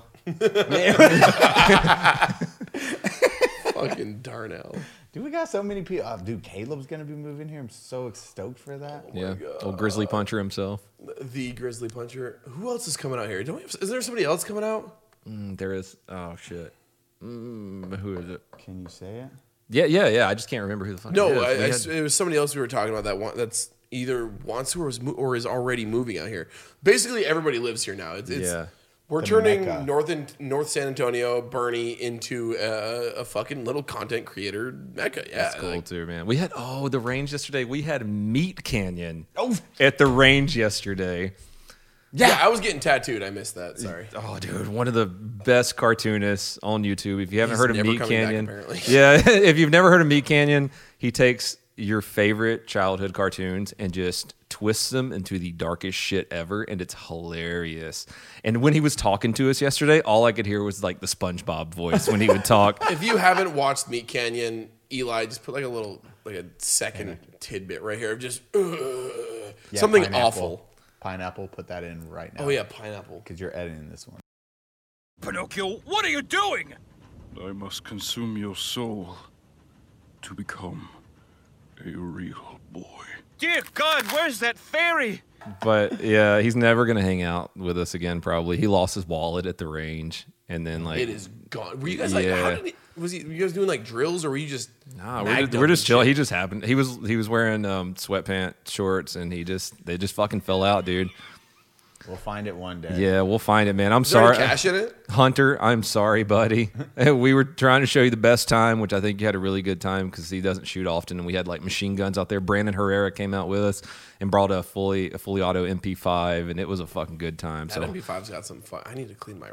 Fucking Darnell. Dude, we got so many people. Oh, dude, Caleb's gonna be moving here. I'm so stoked for that. Yeah, old Grizzly Puncher himself. The Grizzly Puncher. Who else is coming out here? Don't we have, is there somebody else coming out? Mm, there is. Oh shit. Mm, who is it? Can you say it? Yeah, yeah, yeah. I just can't remember who the fuck. No, it is. I, We I, had- it was somebody else we were talking about that one. That's either wants to or is, mo- or is already moving out here. Basically, everybody lives here now. It's, it's Yeah. we're The turning Mecca. North in, North San Antonio, Bernie into a, a fucking little content creator mecca. Yeah, That's cool like, too, man. We had oh the range yesterday. We had Meat Canyon oh. at the range yesterday. yeah. I was getting tattooed. I missed that. Sorry. Oh, dude, one of the best cartoonists on YouTube. If you haven't He's heard of never Meat coming back, Canyon, apparently. yeah, if you've never heard of Meat Canyon, he takes your favorite childhood cartoons and just twists them into the darkest shit ever, and it's hilarious. And when he was talking to us yesterday, all I could hear was like the SpongeBob voice when he would talk. If you haven't watched Meat Canyon, Eli, just put like a little, like a second tidbit right here of just uh, Yeah, something pineapple. awful. Pineapple, put that in right now. Oh yeah, pineapple. because you're editing this one. Pinocchio, what are you doing? I must consume your soul to become a real boy. Dear God, where's that fairy? But yeah, he's never gonna hang out with us again. Probably he lost his wallet at the range, and then like It is gone. Were you guys like? How Yeah. did he, was he? Were you guys doing like drills, or were you just? Nah, we're magged just, him we're just and chilling. shit? He just happened. He was he was wearing um, sweatpant shorts, and he just they just fucking fell out, dude. We'll find it one day. Yeah, we'll find it, man. I'm Is there any sorry, cash in it? Hunter. I'm sorry, buddy. We were trying to show you the best time, which I think you had a really good time because he doesn't shoot often, and we had like machine guns out there. Brandon Herrera came out with us and brought a fully a fully auto M P five, and it was a fucking good time. That So M P five's got some fun. I need to clean my.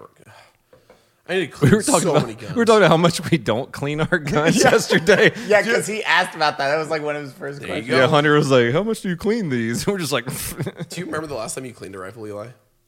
I need to clean we were talking so about many guns. we were talking about how much we don't clean our guns yesterday. Yeah, because he asked about that. That was like one of his first There you questions. go. Yeah, Hunter was like, "How much do you clean these?" We're just like, Do you remember the last time you cleaned a rifle, Eli?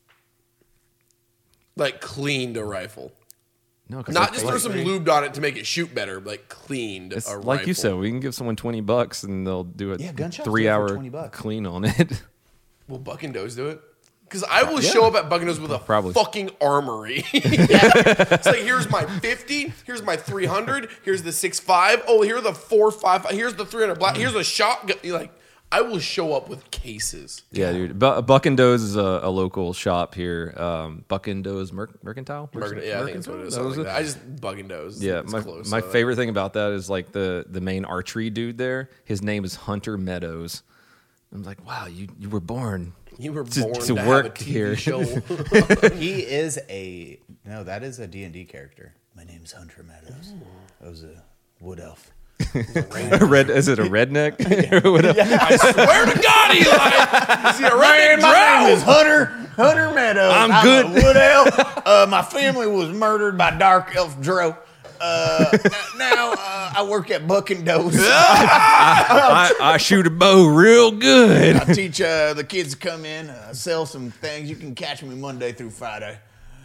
Like cleaned a rifle, no, 'cause not I- just throw some lube on it to make it shoot better. Like cleaned It's a like rifle. you said, we can give someone twenty bucks and they'll do a Yeah, gun shops do it for three-hour twenty bucks. clean on it. Will Buck and Doze do it? Because I will show up at Buck and Doze with a Probably. fucking armory. It's like, here's my fifty, here's my three hundred, here's the six five. Oh, here are the four five. Here's the three hundred black. Here's a shotgun. You're like, I will show up with cases. Yeah, dude. Bu- Buck and Doze is a, a local shop here. Um, Buck and Doze Mer- Mercantile. Merc- yeah, I think that's what it is. That was Something like it? that. I just Buck and Doze. Yeah, It's my, close, my so I like favorite thing about that is like the the main archery dude there. His name is Hunter Meadows. I'm like, wow, you you were born. it. You were to- born to to, have work a T V here. show. He is a no. That is a D and D character. My name's Hunter Meadows. I was a wood elf. A red is it a redneck? Or whatever. I swear to God, Eli, is he a Man, redneck my name is drow? Hunter Hunter Meadows. I'm I'm good. a wood elf. Uh, my family was murdered by dark elf Dro. Uh, now uh, I work at Buck and Doze. I, I shoot a bow real good. I teach uh, the kids to come in, uh, sell some things. You can catch me Monday through Friday.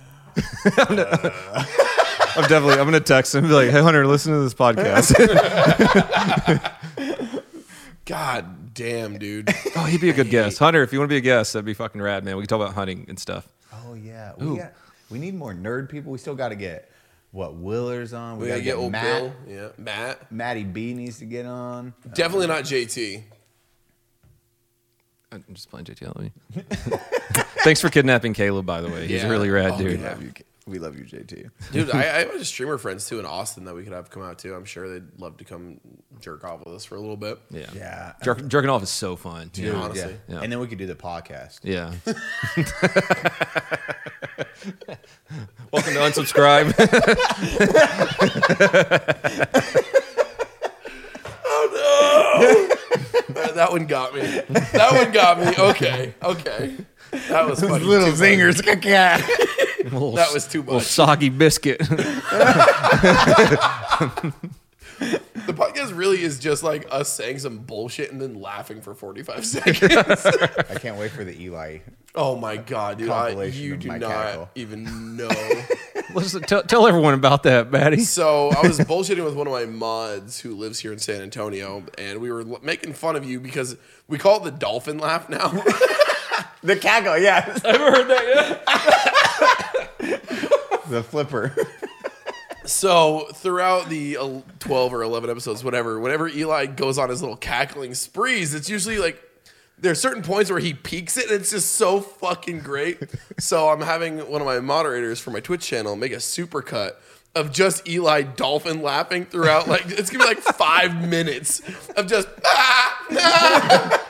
I'm definitely. I'm gonna text him and be like, "Hey, Hunter, listen to this podcast." God damn, dude. Oh, he'd be a good guest. Hunter, if you want to be a guest, that'd be fucking rad, man. We can talk about hunting and stuff. Oh yeah, we Ooh. got, we need more nerd people. We still got to get what Willer's on. We, We, gotta gotta get get old Matt. Bill. Yeah, Matt. Matty B needs to get on. Definitely not J T. I'm just playing J T L. Thanks for kidnapping Caleb, by the way. He's Yeah. a really rad Oh, dude. yeah. Love you, we love you, J T. Dude, I, I have a streamer friends too in Austin that we could have come out too. I'm sure they'd love to come jerk off with us for a little bit. Yeah. Yeah. Jerk, jerking off is so fun. Dude, Yeah. honestly. yeah. Yeah. And then we could do the podcast. Yeah. Welcome to Unsubscribe. That, that one got me. That one got me. Okay. Okay. That was funny. Little too much. zingers. Caca. That was too Little much. soggy biscuit. The podcast really is just like us saying some bullshit and then laughing for forty-five seconds. I can't wait for the Eli. Oh my god, dude! I, Compilation you of do my not cackle. even know. Listen, tell, tell everyone about that, Maddie. So I was bullshitting with one of my mods who lives here in San Antonio, and we were l- making fun of you because we call it the dolphin laugh now. The cackle, yeah. Ever heard that yet? The flipper. So throughout the el- twelve or eleven episodes, whatever, whenever Eli goes on his little cackling sprees, it's usually like there are certain points where he peaks it, and it's just so fucking great. So I'm having one of my moderators for my Twitch channel make a supercut of just Eli dolphin laughing throughout. Like it's gonna be like five minutes of just. Ah, ah,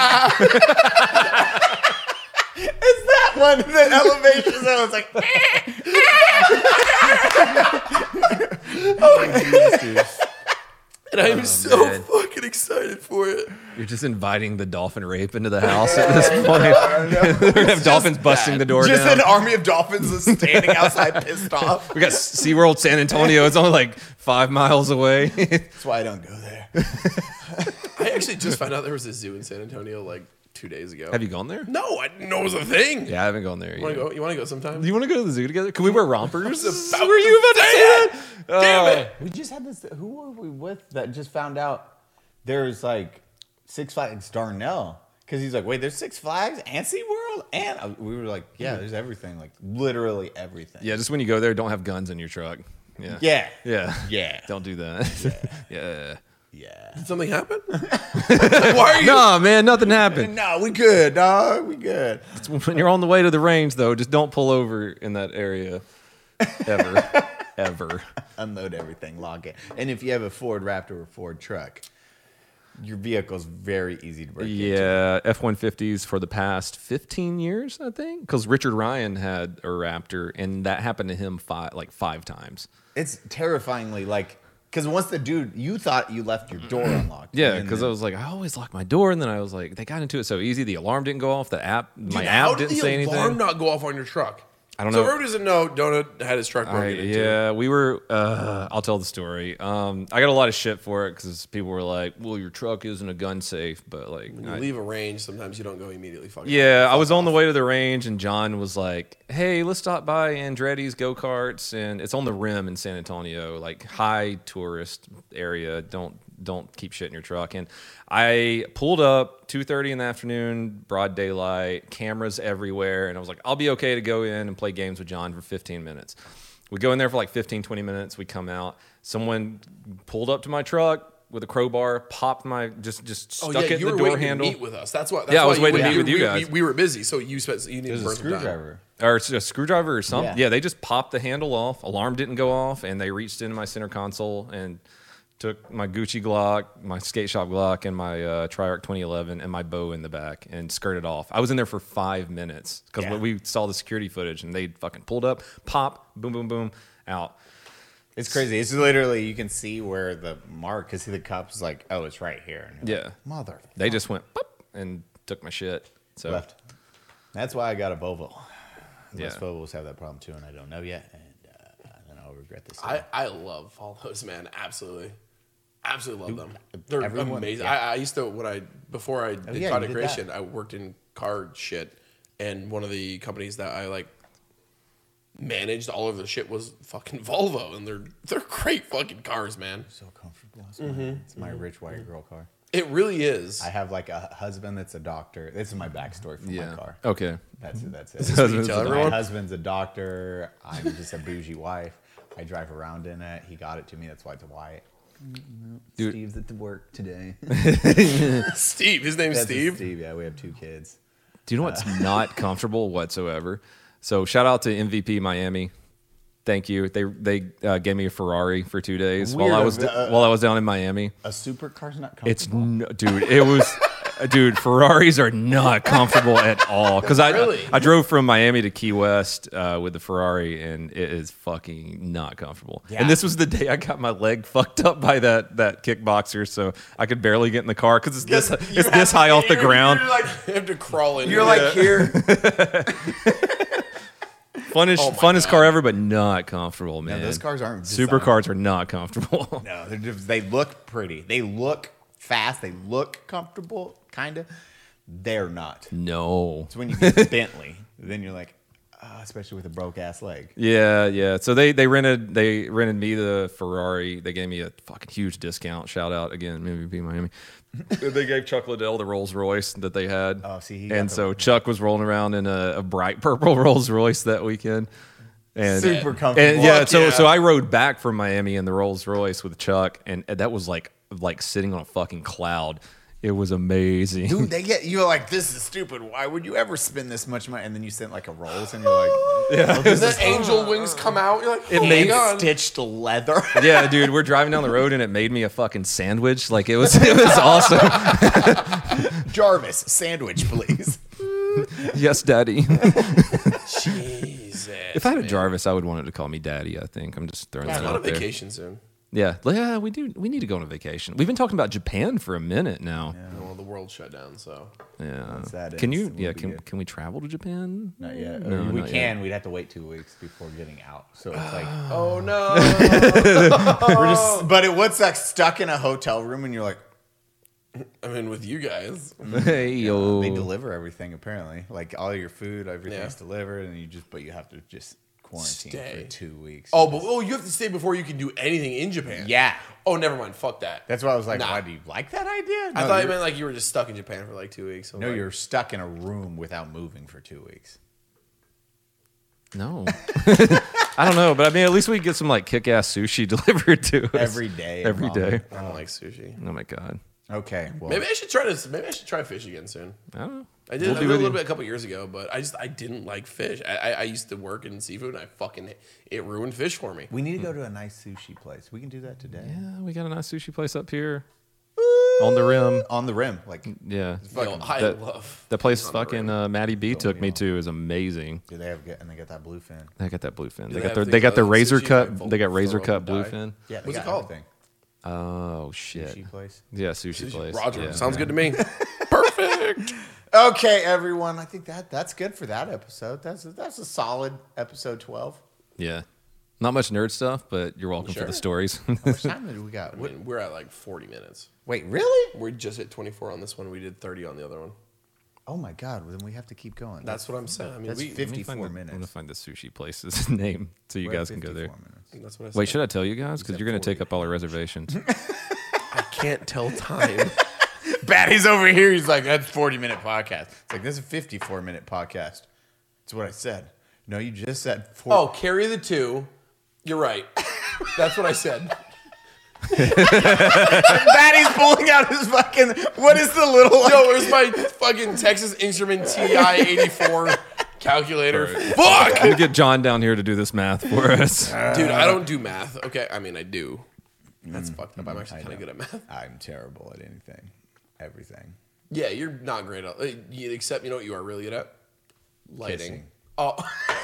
ah. It's that one, the elevation zone. It's like, Oh my Jesus, dude. And I am so man. fucking excited for it. You're just inviting the dolphin rape into the house at this point. We're gonna have dolphins busting the door just down. an army of dolphins is standing outside pissed off. We got SeaWorld San Antonio. It's only like five miles away. That's why I don't go there. I actually just found out there was a zoo in San Antonio like two days ago. Have you gone there? No, I didn't know it was a thing. Yeah, I haven't gone there You want yet. to go? You want to go sometime? Do you want to go to the zoo together? Can we wear rompers? about Were you about to say that? Damn Oh. it. We just had this. Who were we with that just found out there's like Six Flags Darnell? Because he's like, wait, there's Six Flags and SeaWorld? And uh, we were like, yeah, there's everything. Like, literally everything. Yeah, just when you go there, don't have guns in your truck. Yeah. Yeah. Yeah. Yeah. Don't do that. Yeah. Yeah. Did something happen? Why are you? No, man, nothing happened. No, we good, dog. We good. When you're on the way to the range, though, just don't pull over in that area. Ever. Ever. Unload everything, lock it. And if you have a Ford Raptor or Ford truck, your vehicle's very easy to break into. Yeah, F one fifties for the past fifteen years, I think. Because Richard Ryan had a Raptor, and that happened to him five, like five times. It's terrifyingly like, because once the dude, you thought you left your door unlocked. Yeah, And then because the- I was like, I always lock my door, and then I was like, they got into it so easy. The alarm didn't go off. The app, my Dude, app how did didn't the say alarm anything. not go off on your truck? I don't So know. everybody doesn't know. Donut had his truck I, broken into. yeah, we were. Uh, I'll tell the story. Um, I got a lot of shit for it because people were like, "Well, your truck isn't a gun safe," but like, When you I- leave a range, sometimes you don't go immediately. Fucking yeah, I fuck was on the off. way to the range, and John was like, "Hey, let's stop by Andretti's go karts, and it's on the rim in San Antonio, like high tourist area. Don't don't keep shit in your truck." And I pulled up two thirty in the afternoon, broad daylight, cameras everywhere, and I was like, "I'll be okay to go in and play games with John for fifteen minutes." We go in there for like fifteen, twenty minutes. We come out. Someone pulled up to my truck with a crowbar, popped my just just Oh stuck yeah, it you in were the door waiting handle. to meet with us. That's why. That's Yeah, I why was you waiting to were- meet with you we, guys. We, we were busy, so you spent. You needed There's to a burn some time. screwdriver. Or it's a screwdriver or something. Yeah. Yeah. They just popped the handle off. Alarm didn't go off, and they reached into my center console and took my Gucci Glock, my skate shop Glock, and my uh, Triarch twenty eleven, and my bow in the back, and skirted off. I was in there for five minutes because Yeah. we saw the security footage, and they fucking pulled up, pop, boom, boom, boom, out. It's crazy. It's literally, you can see where the mark, because the cop's like, oh, it's right here. And you're Yeah. like, mother. They just went pop and took my shit. So Left. That's why I got a Volvo. Most Yeah. Volvos have that problem too, and I don't know yet. And uh, then I'll regret this. I, I love all those, man. Absolutely. Absolutely love them. They're everyone- amazing. yeah. I, I used to, when I, before I did yeah, you content did that. creation, I worked in car shit. And one of the companies that I like managed all of the shit was fucking Volvo. And they're, they're great fucking cars, man. so comfortable. It's, my, it's my rich white girl car. It really is. I have like a husband that's a doctor. This is my backstory for yeah. my car. Okay. That's it. That's it. This is what you tell My everyone? husband's a doctor. I'm just a bougie wife. I drive around in it. He got it to me. That's why it's white. Dude. Steve's at the work today. Steve. His name's That's Steve. Steve. Yeah, we have two kids. Do you know what's not comfortable whatsoever? So shout out to M V P Miami. Thank you. They they uh, gave me a Ferrari for two days while I Weird. was Uh, while I was down in Miami. A supercar's not comfortable. It's no, dude. It was, dude. Ferraris are not comfortable at all. Because I Really? I drove from Miami to Key West uh, with the Ferrari, and it is fucking not comfortable. Yeah. And this was the day I got my leg fucked up by that that kickboxer, so I could barely get in the car because it's this You it's have this to- high off the you're- ground. You're like, you have to crawl in. You're like here. Funnest Oh my funnest God. car ever, but not comfortable, man. those cars aren't designed- Supercars are not comfortable. No, they're just, they look pretty. They look fast. They look comfortable, kind of. They're not. No. It's when you get Bentley, then you're like, uh, especially with a broke ass leg. Yeah, yeah. So they they rented they rented me the Ferrari. They gave me a fucking huge discount. Shout out again, M V P Miami. They gave Chuck Liddell the Rolls Royce that they had. Oh, see, he got and the- so Chuck was rolling around in a, a bright purple Rolls Royce that weekend. And Super comfortable. And yeah, Fuck so yeah. so I rode back from Miami in the Rolls Royce with Chuck, and that was like like sitting on a fucking cloud. It was amazing. Dude, they get you're like, this is stupid. Why would you ever spend this much money? And then you send like a Rolls, and you're like, yeah, the angel wings come out. You're like, It oh made- my God. stitched leather. yeah, dude. We're driving down the road, and it made me a fucking sandwich. Like it was it was awesome. Jarvis, sandwich, please. Yes, Daddy. Jesus. If I had a man. Jarvis, I would want it to call me Daddy. I think I'm just throwing Yeah, that I'm on a out there. vacation soon. Yeah, yeah, we do. We need to go on a vacation. We've been talking about Japan for a minute now. Well, the world shut down, so. Yeah. Once that Can ends, you? we'll Yeah. be Can good. Can we travel to Japan? Not yet. No, Or we not can. yet. We'd have to wait two weeks before getting out. So it's like, Oh no. we're just. But it, what's like stuck in a hotel room, and you're like, I mean, with you guys. Hey yo. they deliver everything apparently, like all your food, everything's Yeah. delivered, and you just, but you have to just quarantine Stay. for two weeks. Oh, but oh, you have to stay before you can do anything in Japan. yeah. Oh, never mind. Fuck that. That's why I was like, Nah. why do you like that idea? I No, thought you you're- meant like you were just stuck in Japan for like two weeks. I'm No, like, you're stuck in a room without moving for two weeks. No. I don't know, but I mean, at least we get some like kick-ass sushi delivered to us Every day. Every Mom. day. I don't like sushi. Oh my god. Okay. Well, Maybe I should try to. Maybe I should try fish again soon. I don't know. I did, We'll I be did a with little you. bit a couple years ago, but I just I didn't like fish. I, I, I used to work in seafood, and I fucking it ruined fish for me. we need to go to a nice sushi place. We can do that today. Yeah, we got a nice sushi place up here on the rim. On the rim, like, Yeah. Yo, I that- love The place on the fucking rim. uh, Maddie B took me to is amazing. do they have get and they got that blue fin? They got that blue fin. Do They they got have their things they got their other than razor sushi cut. that They got throw razor up cut and blue die? fin. Yeah, they What's it got called? everything. Oh shit. Sushi place. Yeah, sushi, place. Roger, Yeah. sounds good to me. Perfect. Okay, everyone. I think that that's good for that episode. That's that's a solid episode twelve. Yeah. Not much nerd stuff, but you're welcome for Sure. the stories. How much time did we got? I mean, we're at like forty minutes. Wait, really? We just hit twenty-four on this one. We did thirty on the other one. Oh my god! Well, then we have to keep going. That's what I'm saying. I mean, That's we, Let me fifty-four find the- I'm minutes. gonna find the sushi place's name so you We're at guys can go there. fifty-four minutes. that's what I said. Wait, should I tell you guys? Because said you're gonna forty. take up all our reservations. I can't tell time. Batty's over here. He's like, that's forty minute podcast. It's like, this is a fifty-four minute podcast. That's what I said. No, you just said four. Oh, carry the two. You're right. That's what I said. Batty's pulling out his fucking. What is the little? Like, Yo, where's my fucking Texas Instrument T I eighty-four calculator? Fuck! I'm gonna get John down here to do this math for us. Dude, I don't do math. Okay, I mean, I do. That's fucked up. I'm actually I kind of know. good at math. I'm terrible at anything, everything. Yeah, you're not great at uh, you- except you know what you are really good at? Lighting. Kissing. Oh.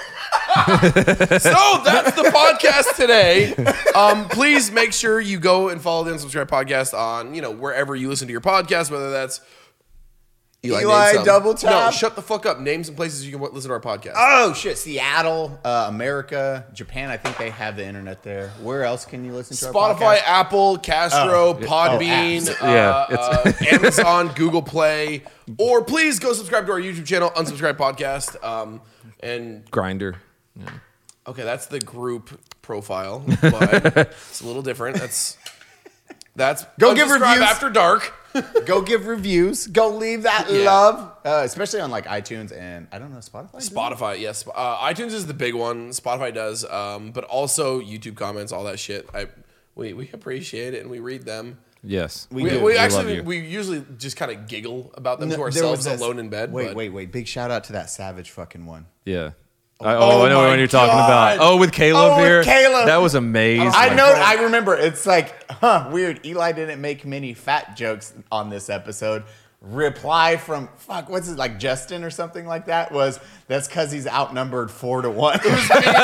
So that's the podcast today. Um, please make sure you go and follow the Unsubscribe Podcast on, you know, wherever you listen to your podcast, whether that's Eli name some. Double No, Tap. shut the fuck up. Name some places you can w- listen to our podcast. Oh shit! Seattle, uh, America, Japan. I think they have the internet there. Where else can you listen to our Spotify, podcast? Apple, Castro, Oh, Podbean, apps. uh, Yeah, uh, Amazon, Google Play, or please go subscribe to our YouTube channel, Unsubscribe Podcast. Um, and Grinder. Yeah. okay, that's the group profile, but it's a little different. That's that's Go give Unsubscribe reviews. After Dark. Go give reviews. Go leave that Yeah. love, uh, especially on like iTunes and I don't know Spotify. Spotify, yes. Uh, iTunes is the big one. Spotify does, um, but also YouTube comments, all that shit. I we we appreciate it and we read them. Yes. We We, do. we We love actually you. we usually just kind of giggle about them No, to there ourselves was this- alone in bed. Wait, but wait, wait! Big shout out to that Savage fucking one. Yeah. I, Oh oh, I know my what you're talking God. about. Oh, with Caleb Oh, with here. Caleb. That was amazing. I know. I remember. It's like, huh, weird. Eli didn't make many fat jokes on this episode. Reply from fuck, what's it like, Justin or something like that? Was that's because he's outnumbered four to one. Bro,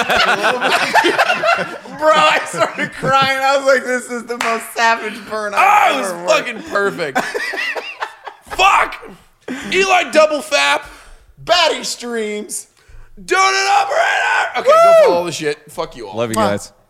I started crying. I was like, this is the most savage burn I've Ah, it ever was worked. fucking perfect. Fuck! Eli double fap. Batty streams. Donut operator. Okay, go follow the shit. Fuck you all. Love you guys.